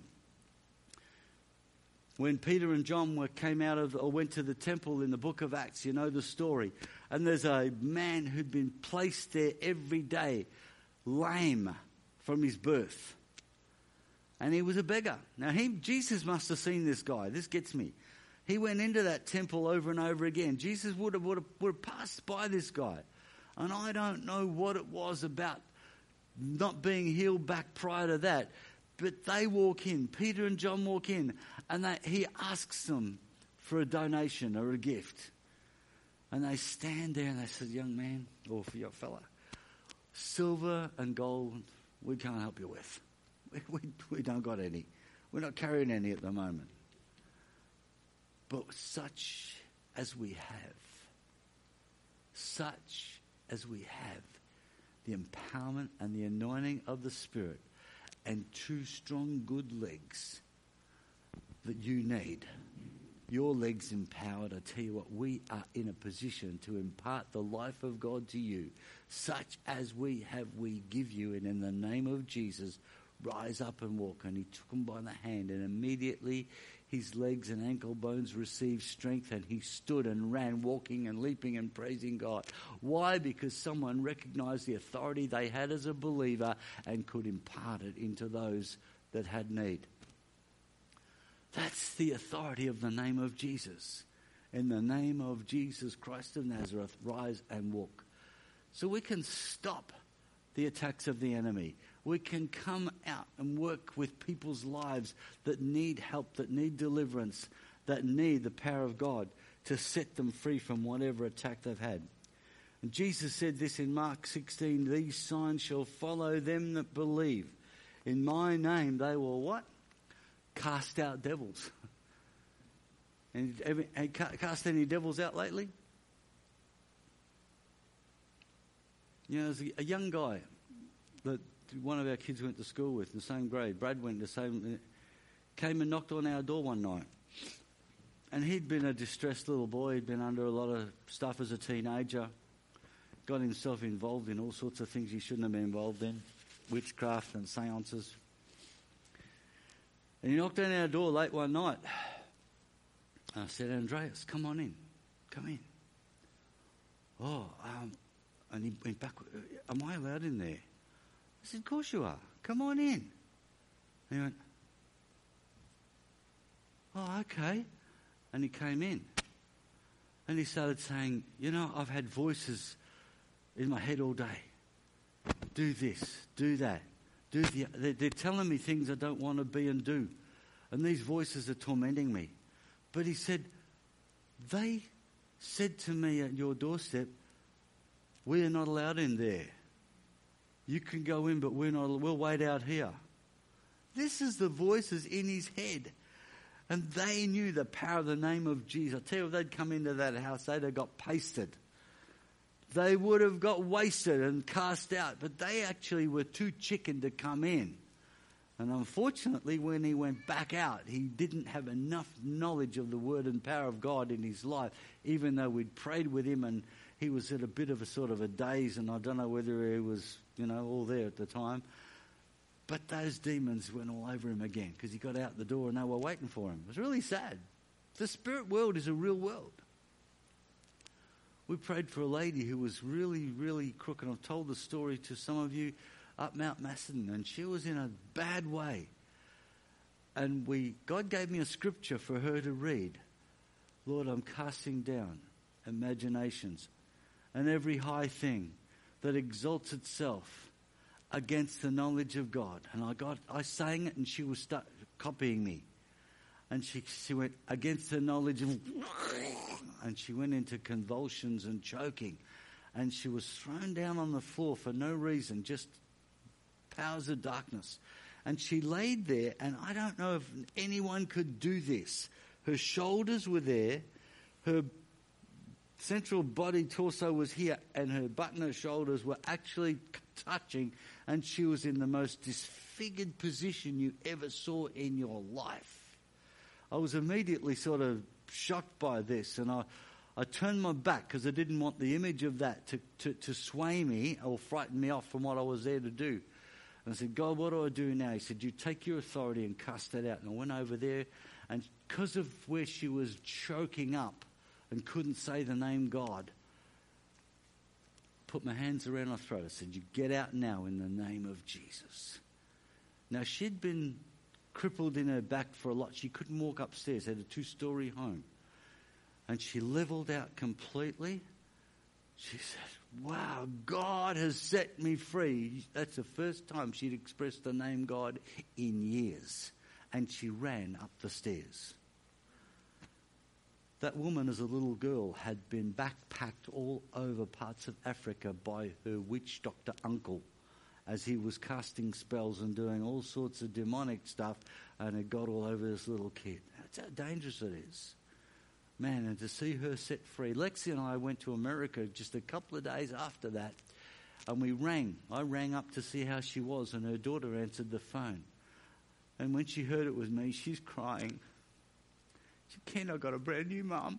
When Peter and John went to the temple in the book of Acts, you know the story. And there's a man who'd been placed there every day, lame from his birth. And he was a beggar. Now Jesus must have seen this guy. This gets me. He went into that temple over and over again. Jesus would have passed by this guy. And I don't know what it was about not being healed back prior to that. But they walk in, Peter and John walk in, and he asks them for a donation or a gift. And they stand there and they said, young man, or for your fella, silver and gold we can't help you with. We don't got any. We're not carrying any at the moment. But such as we have, the empowerment and the anointing of the Spirit, and 2 strong, good legs that you need. Your legs empowered. I tell you what, we are in a position to impart the life of God to you. Such as we have, we give you. And in the name of Jesus, rise up and walk. And he took him by the hand, and immediately his legs and ankle bones received strength, and he stood and ran, walking and leaping and praising God. Why? Because someone recognized the authority they had as a believer and could impart it into those that had need. That's the authority of the name of Jesus. In the name of Jesus Christ of Nazareth, rise and walk. So we can stop the attacks of the enemy. We can come out and work with people's lives that need help, that need deliverance, that need the power of God to set them free from whatever attack they've had. And Jesus said this in Mark 16, these signs shall follow them that believe. In my name they will what? Cast out devils. And cast any devils out lately? You know, there's a young guy that one of our kids went to school with in the same grade. Brad went the same. Came and knocked on our door one night. And he'd been a distressed little boy. He'd been under a lot of stuff as a teenager. Got himself involved in all sorts of things he shouldn't have been involved in. Witchcraft and seances. And he knocked on our door late one night. I said, Andreas, come on in. Come in. And he went back. Am I allowed in there? I said, of course you are. Come on in. And he went, oh, okay. And he came in. And he started saying, you know, I've had voices in my head all day. Do this, do that. They're telling me things I don't want to be and do. And these voices are tormenting me. But he said, they said to me at your doorstep, we are not allowed in there. You can go in, but we'll wait out here. This is the voices in his head. And they knew the power of the name of Jesus. I tell you, if they'd come into that house, they'd have got pasted. They would have got wasted and cast out. But they actually were too chicken to come in. And unfortunately, when he went back out, he didn't have enough knowledge of the word and power of God in his life, even though we'd prayed with him and he was at a bit of a sort of a daze, and I don't know whether he was, all there at the time. But those demons went all over him again because he got out the door and they were waiting for him. It was really sad. The spirit world is a real world. We prayed for a lady who was really, really crooked. I've told the story to some of you up Mount Macedon, and she was in a bad way. And God gave me a scripture for her to read. Lord, I'm casting down imaginations and every high thing that exalts itself against the knowledge of God. And I sang it, and she was copying me. And she went against the knowledge of, and she went into convulsions and choking. And she was thrown down on the floor for no reason, just powers of darkness. And she laid there, and I don't know if anyone could do this. Her shoulders were there, her central body torso was here, and her butt and her shoulders were actually touching, and she was in the most disfigured position you ever saw in your life. I was immediately sort of shocked by this, and I turned my back because I didn't want the image of that to sway me or frighten me off from what I was there to do. And I said, God, what do I do now? He said, you take your authority and cast that out. And I went over there, and because of where she was choking up and couldn't say the name God, put my hands around her throat. I said, you get out now in the name of Jesus. Now, she'd been crippled in her back for a lot. She couldn't walk upstairs, had a 2-story home. And she leveled out completely. She said, wow, God has set me free. That's the first time she'd expressed the name God in years. And she ran up the stairs. That woman, as a little girl, had been backpacked all over parts of Africa by her witch doctor uncle as he was casting spells and doing all sorts of demonic stuff, and it got all over this little kid. That's how dangerous it is. Man, and to see her set free. Lexi and I went to America just a couple of days after that, and we rang. I rang up to see how she was, and her daughter answered the phone. And when she heard it was me, she's crying. She said, Ken, I got a brand new mum.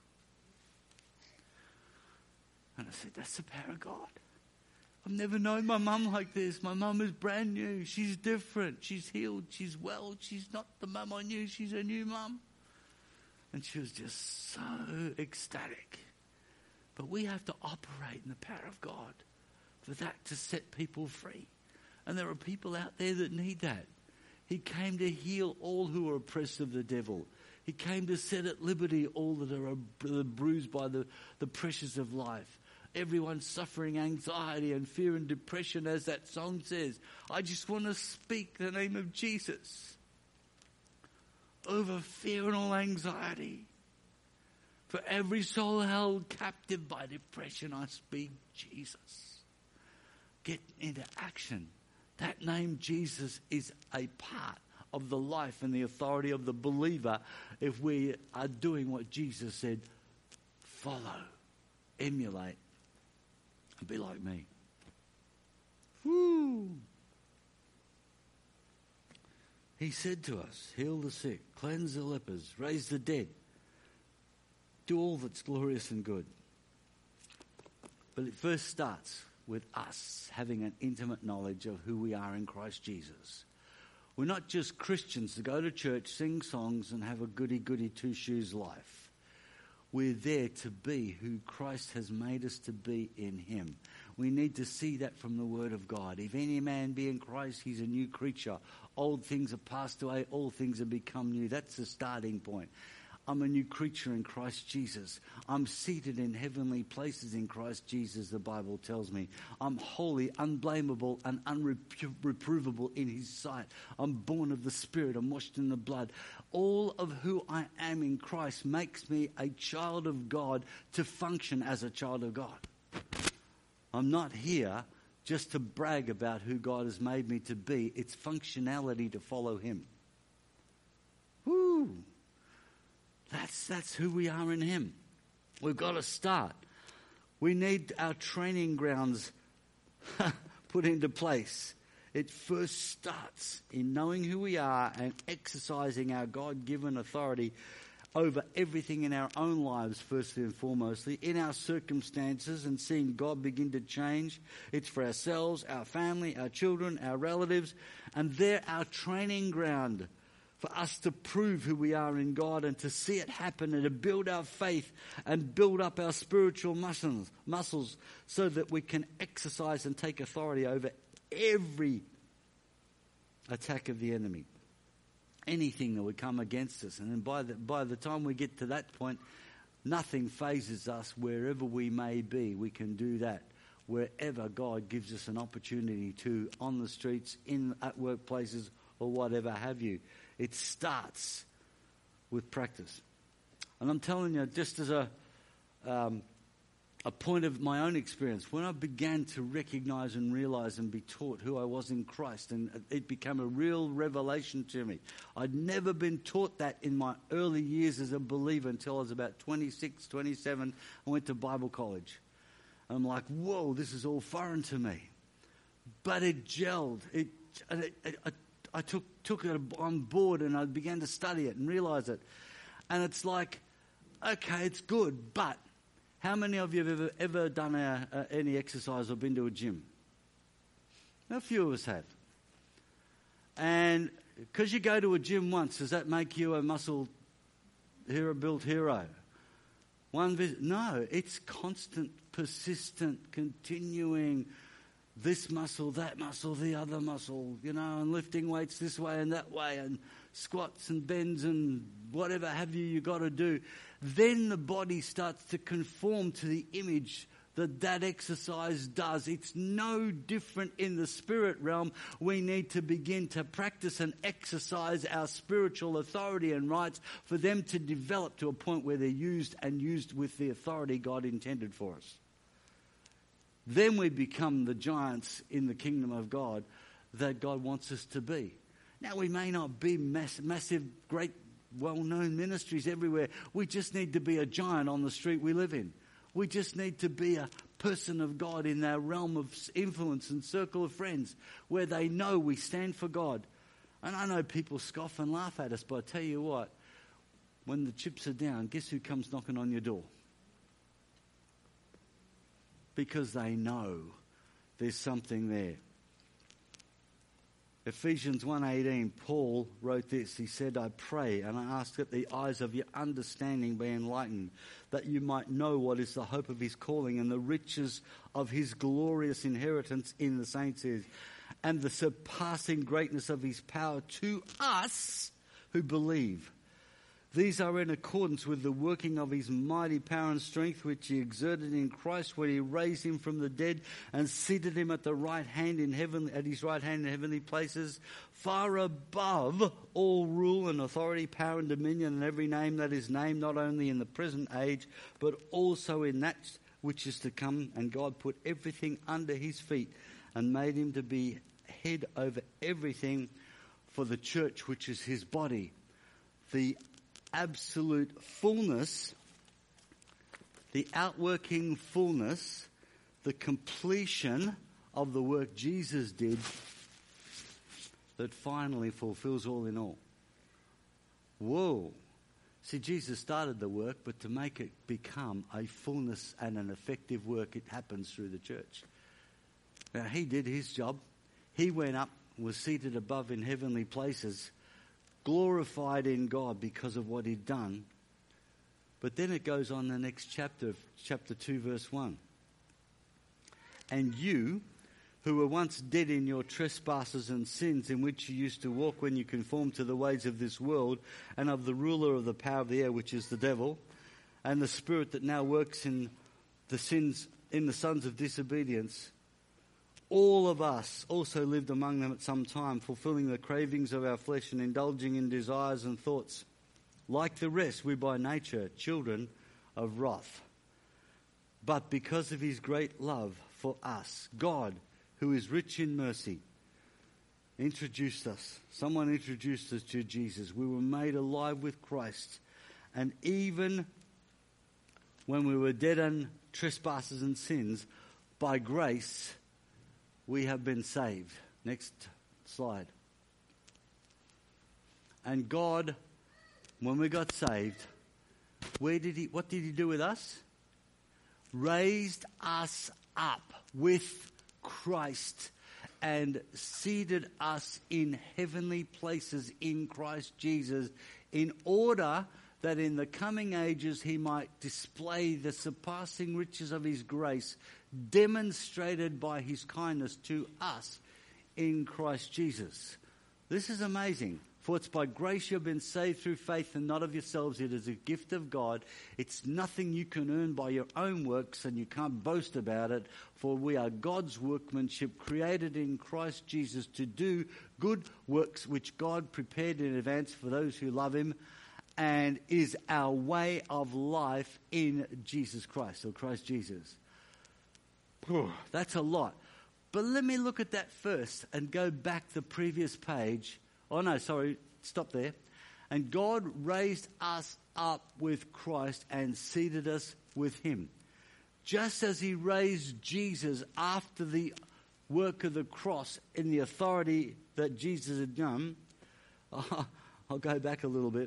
And I said, that's the power of God. I've never known my mum like this. My mum is brand new. She's different. She's healed. She's well. She's not the mum I knew. She's a new mum. And she was just so ecstatic. But we have to operate in the power of God for that to set people free. And there are people out there that need that. He came to heal all who are oppressed of the devil. He came to set at liberty all that are bruised by the pressures of life. Everyone suffering anxiety and fear and depression, as that song says. I just want to speak the name of Jesus over fear and all anxiety. For every soul held captive by depression, I speak Jesus. Get into action. That name Jesus is a part of the life and the authority of the believer if we are doing what Jesus said, follow, emulate, and be like me. Woo! He said to us, heal the sick, cleanse the lepers, raise the dead, do all that's glorious and good. But it first starts with us having an intimate knowledge of who we are in Christ Jesus. We're not just Christians to go to church, sing songs, and have a goody-goody two-shoes life. We're there to be who Christ has made us to be in him. We need to see that from the Word of God. If any man be in Christ, he's a new creature. Old things are passed away, all things have become new. That's the starting point. I'm a new creature in Christ Jesus. I'm seated in heavenly places in Christ Jesus, the Bible tells me. I'm holy, unblameable, and unreprovable in his sight. I'm born of the Spirit. I'm washed in the blood. All of who I am in Christ makes me a child of God to function as a child of God. I'm not here just to brag about who God has made me to be. It's functionality to follow him. Woo! That's who we are in him. We've got to start. We need our training grounds put into place. It first starts in knowing who we are and exercising our God-given authority over everything in our own lives, firstly and foremostly, in our circumstances, and seeing God begin to change. It's for ourselves, our family, our children, our relatives, and they're our training ground for us to prove who we are in God and to see it happen and to build our faith and build up our spiritual muscles so that we can exercise and take authority over every attack of the enemy. Anything that would come against us. And then by the time we get to that point, nothing phases us wherever we may be. We can do that wherever God gives us an opportunity to, on the streets, at workplaces, or whatever have you. It starts with practice. And I'm telling you, just as a point of my own experience. When I began to recognize and realize and be taught who I was in Christ, and it became a real revelation to me. I'd never been taught that in my early years as a believer until I was about 26, 27. I went to Bible college. And I'm like, whoa, this is all foreign to me. But it gelled. I took it on board, and I began to study it and realize it. And it's like, okay, it's good, but how many of you have ever done any exercise or been to a gym? A few of us have. And because you go to a gym once, does that make you a muscle built hero? One visit? No, it's constant, persistent, continuing. This muscle, that muscle, the other muscle, and lifting weights this way and that way, and squats and bends and whatever have you got to do. Then the body starts to conform to the image that exercise does. It's no different in the spirit realm. We need to begin to practice and exercise our spiritual authority and rights for them to develop to a point where they're used with the authority God intended for us. Then we become the giants in the kingdom of God that God wants us to be. Now, we may not be massive, great, well-known ministries everywhere. We just need to be a giant on the street we live in. We just need to be a person of God in our realm of influence and circle of friends where they know we stand for God. And I know people scoff and laugh at us, but I tell you what, when the chips are down, guess who comes knocking on your door? Because they know there's something there. Ephesians 1:18, Paul wrote this. He said, I pray and I ask that the eyes of your understanding be enlightened, that you might know what is the hope of his calling and the riches of his glorious inheritance in the saints, and the surpassing greatness of his power to us who believe. These are in accordance with the working of his mighty power and strength, which he exerted in Christ when he raised him from the dead and seated him at his right hand in heavenly places, far above all rule and authority, power and dominion, and every name that is named, not only in the present age, but also in that which is to come. And God put everything under his feet and made him to be head over everything for the church, which is his body, the absolute fullness, the outworking fullness, the completion of the work Jesus did that finally fulfills all in all. Whoa. See, Jesus started the work, but to make it become a fullness and an effective work, it happens through the church. Now, he did his job. He went up, was seated above in heavenly places, glorified in God because of what he'd done. But then it goes on the next chapter, chapter 2, verse 1. And you, who were once dead in your trespasses and sins in which you used to walk when you conformed to the ways of this world and of the ruler of the power of the air, which is the devil, and the spirit that now works in the sons of disobedience, all of us also lived among them at some time, fulfilling the cravings of our flesh and indulging in desires and thoughts. Like the rest, we by nature children of wrath. But because of his great love for us, God, who is rich in mercy, introduced us. Someone introduced us to Jesus. We were made alive with Christ. And even when we were dead in trespasses and sins, by grace we have been saved. Next slide. And God, when we got saved, what did he do with us? Raised us up with Christ and seated us in heavenly places in Christ Jesus, in order that in the coming ages he might display the surpassing riches of his grace, demonstrated by his kindness to us in Christ Jesus. This is amazing. For it's by grace you have been saved through faith, and not of yourselves. It is a gift of God. It's nothing you can earn by your own works, and you can't boast about it. For we are God's workmanship, created in Christ Jesus to do good works which God prepared in advance for those who love him. and is our way of life in Jesus Christ, or Christ Jesus. That's a lot. But let me look at that first and go back the previous page. Oh no, sorry, stop there. And God raised us up with Christ and seated us with him. Just as he raised Jesus after the work of the cross in the authority that Jesus had done. I'll go back a little bit.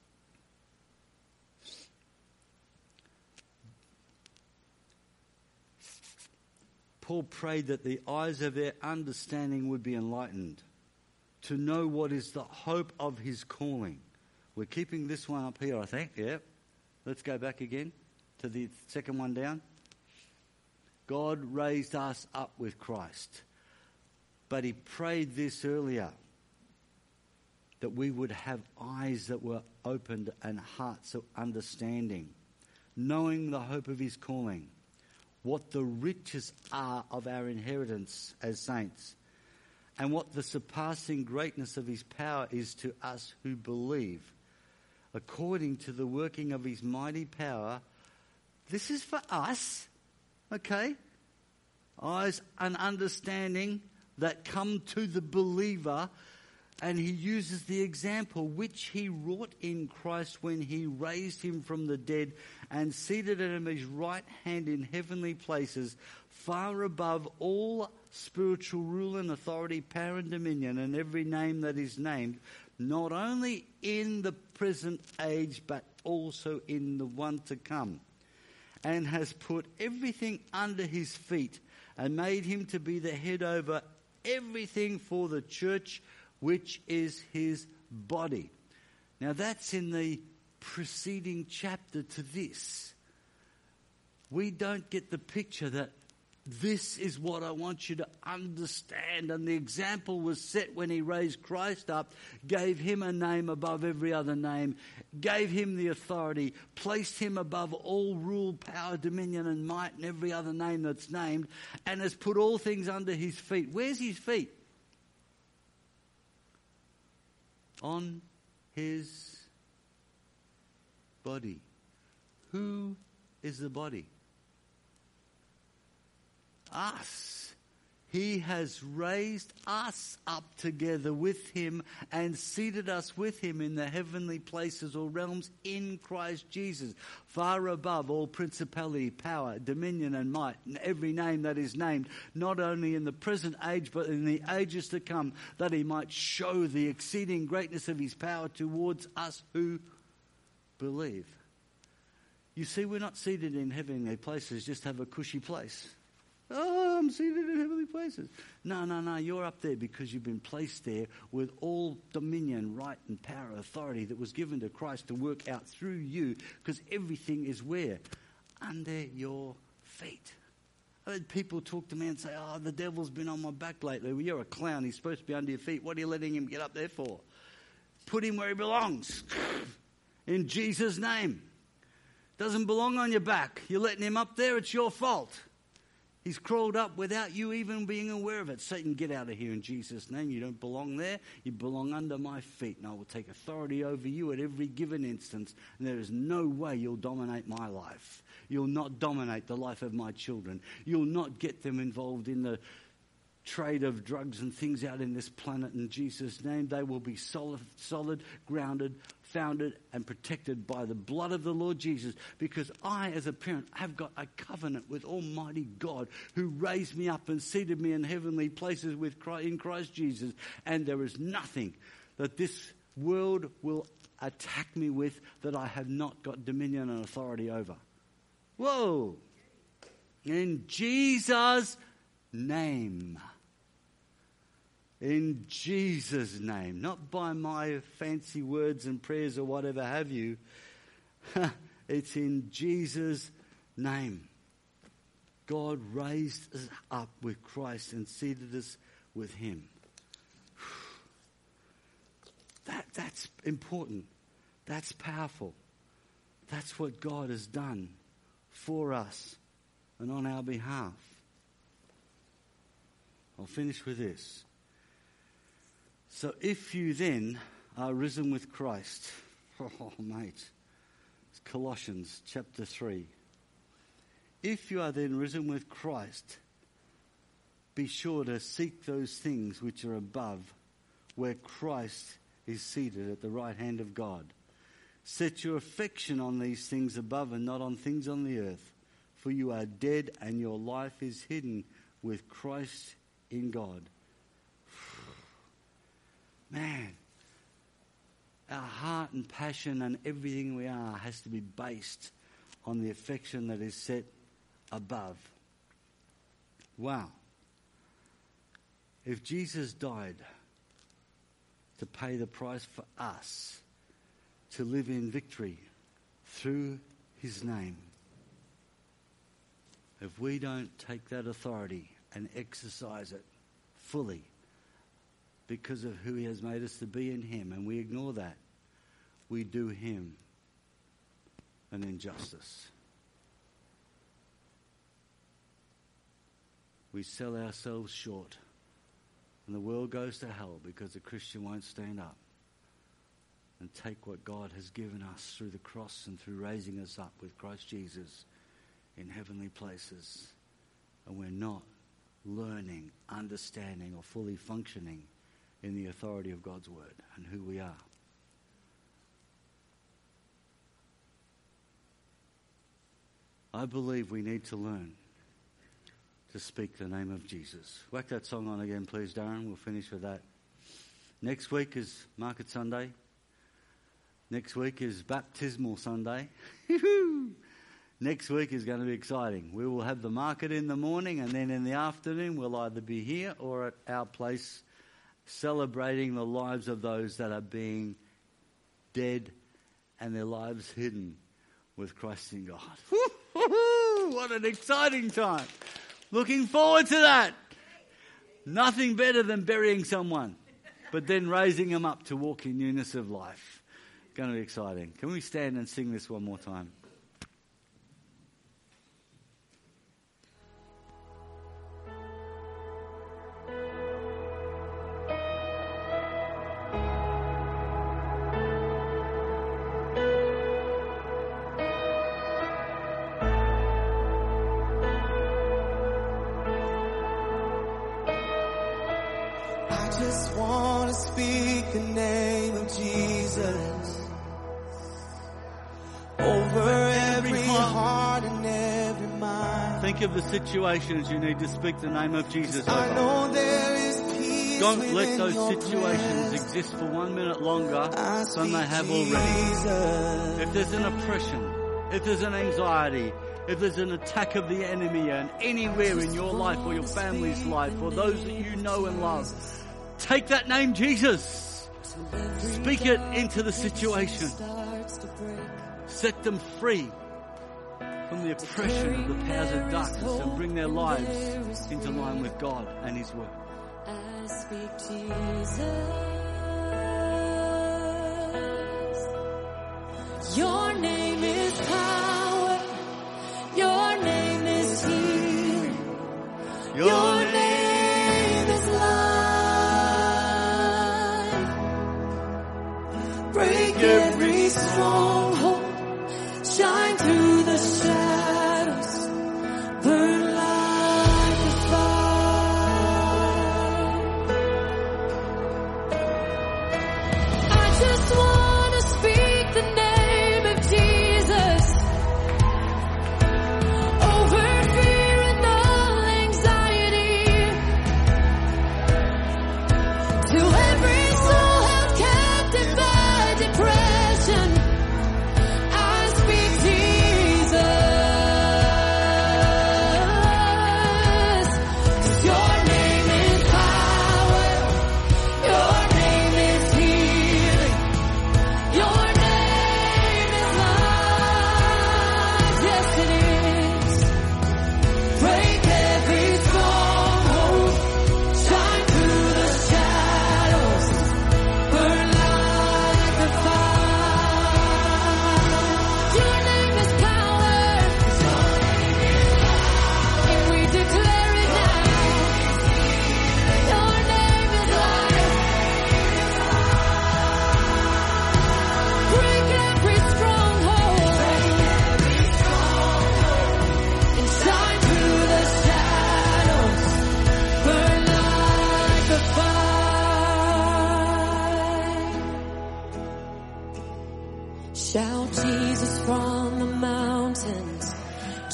Paul prayed that the eyes of their understanding would be enlightened, to know what is the hope of his calling. We're keeping this one up here, I think. Yeah. Let's go back again to the second one down. God raised us up with Christ. But he prayed this earlier, that we would have eyes that were opened and hearts of understanding, knowing the hope of his calling, what the riches are of our inheritance as saints, and what the surpassing greatness of his power is to us who believe, according to the working of his mighty power. This is for us, okay? Eyes and understanding that come to the believer, and he uses the example which he wrought in Christ when he raised him from the dead and seated him at his right hand in heavenly places, far above all spiritual rule and authority, power and dominion, and every name that is named, not only in the present age, but also in the one to come, and has put everything under his feet, and made him to be the head over everything for the church, which is his body. Now that's in the preceding chapter to this. We don't get the picture that this is what I want you to understand. And the example was set when he raised Christ up, gave him a name above every other name, gave him the authority, placed him above all rule, power, dominion and might and every other name that's named, and has put all things under his feet. Where's his feet? On his body. Who is the body? Us. He has raised us up together with him and seated us with him in the heavenly places or realms in Christ Jesus, far above all principality, power, dominion and might, and every name that is named, not only in the present age but in the ages to come, that he might show the exceeding greatness of his power towards us who believe. You see, we're not seated in heavenly places just to have a cushy place. Oh, I'm seated in heavenly places. No. You're up there because you've been placed there with all dominion, right, and power, authority that was given to Christ to work out through you, because everything is where? Under your feet. I heard people talk to me and say, oh, the devil's been on my back lately. Well, you're a clown. He's supposed to be under your feet. What are you letting him get up there for? Put him where he belongs. In Jesus' name. Doesn't belong on your back. You're letting him up there. It's your fault. He's crawled up without you even being aware of it. Satan, get out of here in Jesus' name. You don't belong there. You belong under my feet. And I will take authority over you at every given instance. And there is no way you'll dominate my life. You'll not dominate the life of my children. You'll not get them involved in the trade of drugs and things out in this planet in Jesus' name. They will be solid, grounded, founded and protected by the blood of the Lord Jesus, because I, as a parent, have got a covenant with Almighty God who raised me up and seated me in heavenly places in Christ Jesus, and there is nothing that this world will attack me with that I have not got dominion and authority over. Whoa! In Jesus' name. In Jesus' name, not by my fancy words and prayers or whatever have you. It's in Jesus' name. God raised us up with Christ and seated us with him. That's important. That's powerful. That's what God has done for us and on our behalf. I'll finish with this. So if you then are risen with Christ, Oh, mate. It's Colossians chapter 3. If you are then risen with Christ, be sure to seek those things which are above, where Christ is seated at the right hand of God. Set your affection on these things above and not on things on the earth. For you are dead and your life is hidden with Christ in God. Man, our heart and passion and everything we are has to be based on the affection that is set above. Wow. If Jesus died to pay the price for us, to live in victory through his name, if we don't take that authority and exercise it fully because of who he has made us to be in him, and we ignore that, we do him an injustice. We sell ourselves short, and the world goes to hell because the Christian won't stand up and take what God has given us through the cross and through raising us up with Christ Jesus in heavenly places. And we're not learning, understanding, or fully functioning in the authority of God's word and who we are. I believe we need to learn to speak the name of Jesus. Whack that song on again, please, Darren. We'll finish with that. Next week is Market Sunday. Next week is Baptismal Sunday. Next week is going to be exciting. We will have the market in the morning, and then in the afternoon we'll either be here or at our place celebrating the lives of those that are being dead and their lives hidden with Christ in God. What an exciting time. Looking forward to that. Nothing better than burying someone, but then raising them up to walk in newness of life. Going to be exciting. Can we stand and sing this one more time? I just want to speak the name of Jesus over every heart and every mind. Think of the situations you need to speak the name of Jesus I over. know there is peace. Don't let within those your situations presence. exist for 1 minute longer I than they speak have already. Jesus. If there's an oppression, if there's an anxiety, if there's an attack of the enemy and anywhere in your life or your family's life or those that you know and love, take that name Jesus. Speak it into the situation. Set them free from the oppression of the powers of darkness and bring their lives into line with God and his word. I speak Jesus. Your name is power. Your name is healing. Your name is life. Break every stronghold. Shine through the shadows. Burn like a fire. I just want to speak the name of Jesus.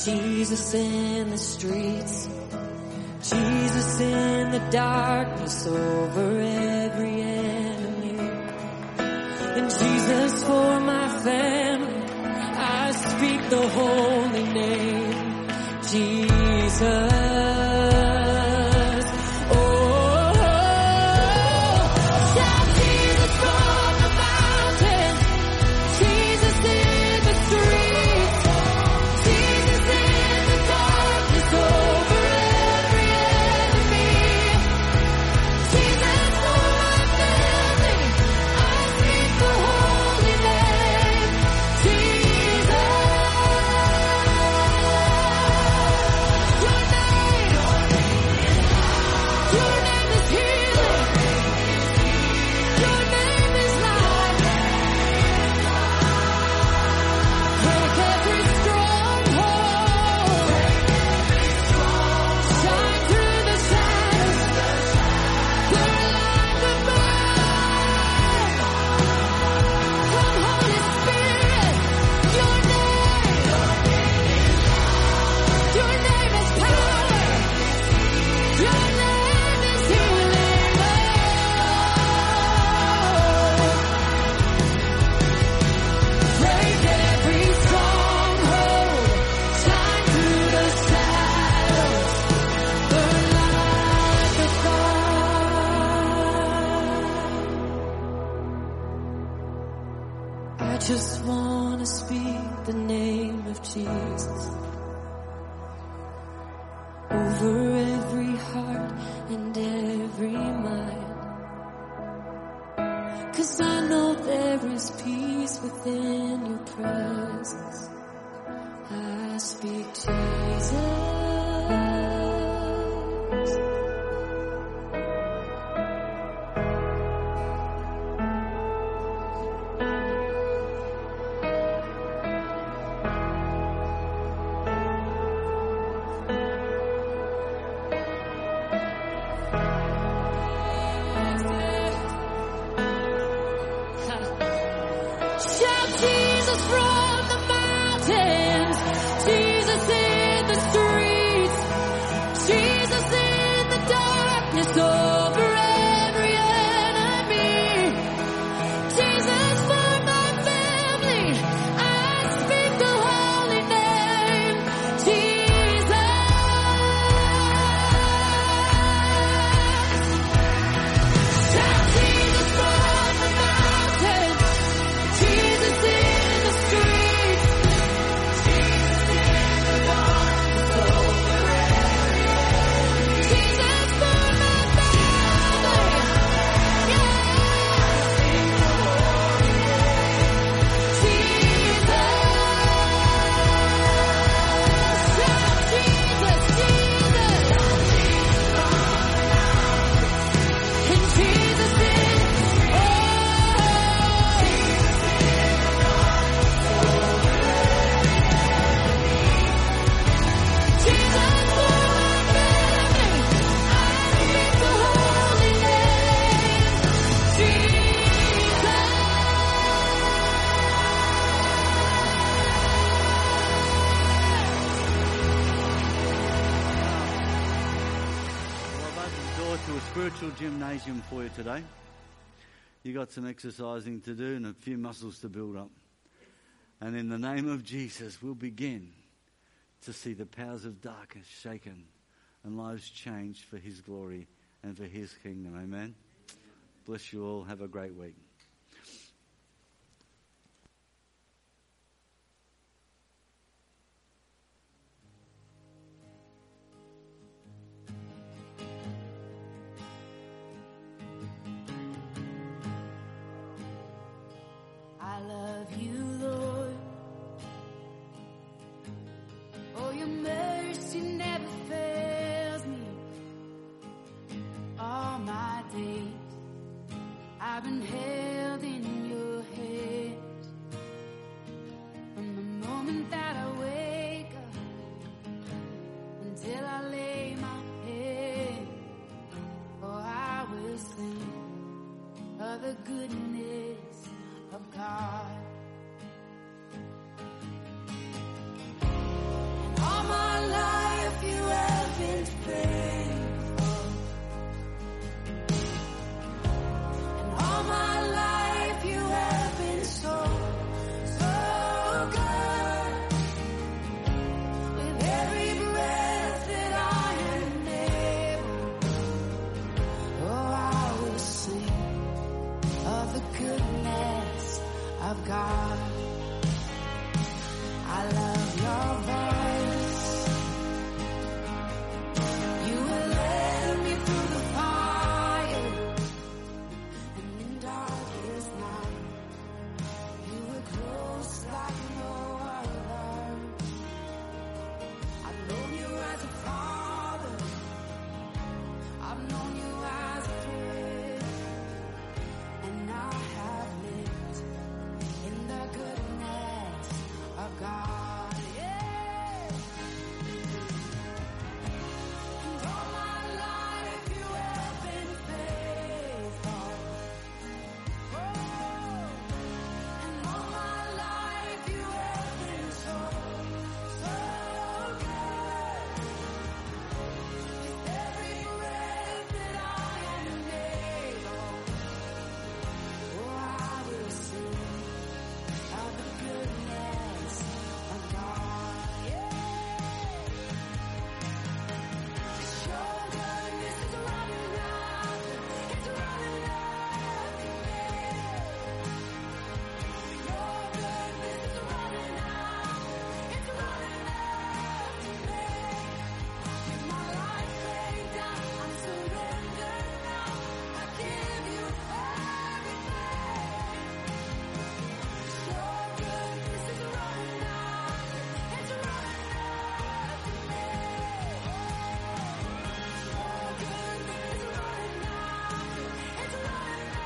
Jesus in the streets, Jesus in the darkness over every enemy, and Jesus for my family. I speak the holy name, Jesus. Just want to speak the name of Jesus over every heart and every mind, 'cause I know there is peace within your presence. I speak Jesus. Gymnasium for you today. You got some exercising to do and a few muscles to build up. And in the name of Jesus, we'll begin to see the powers of darkness shaken and lives changed for his glory and for his kingdom. Amen. Bless you all. Have a great week. I love you, Lord. Oh, your mercy never fails me. All my days I've been held in your hands. From the moment that I wake up until I lay my head, oh, I will sing of the goodness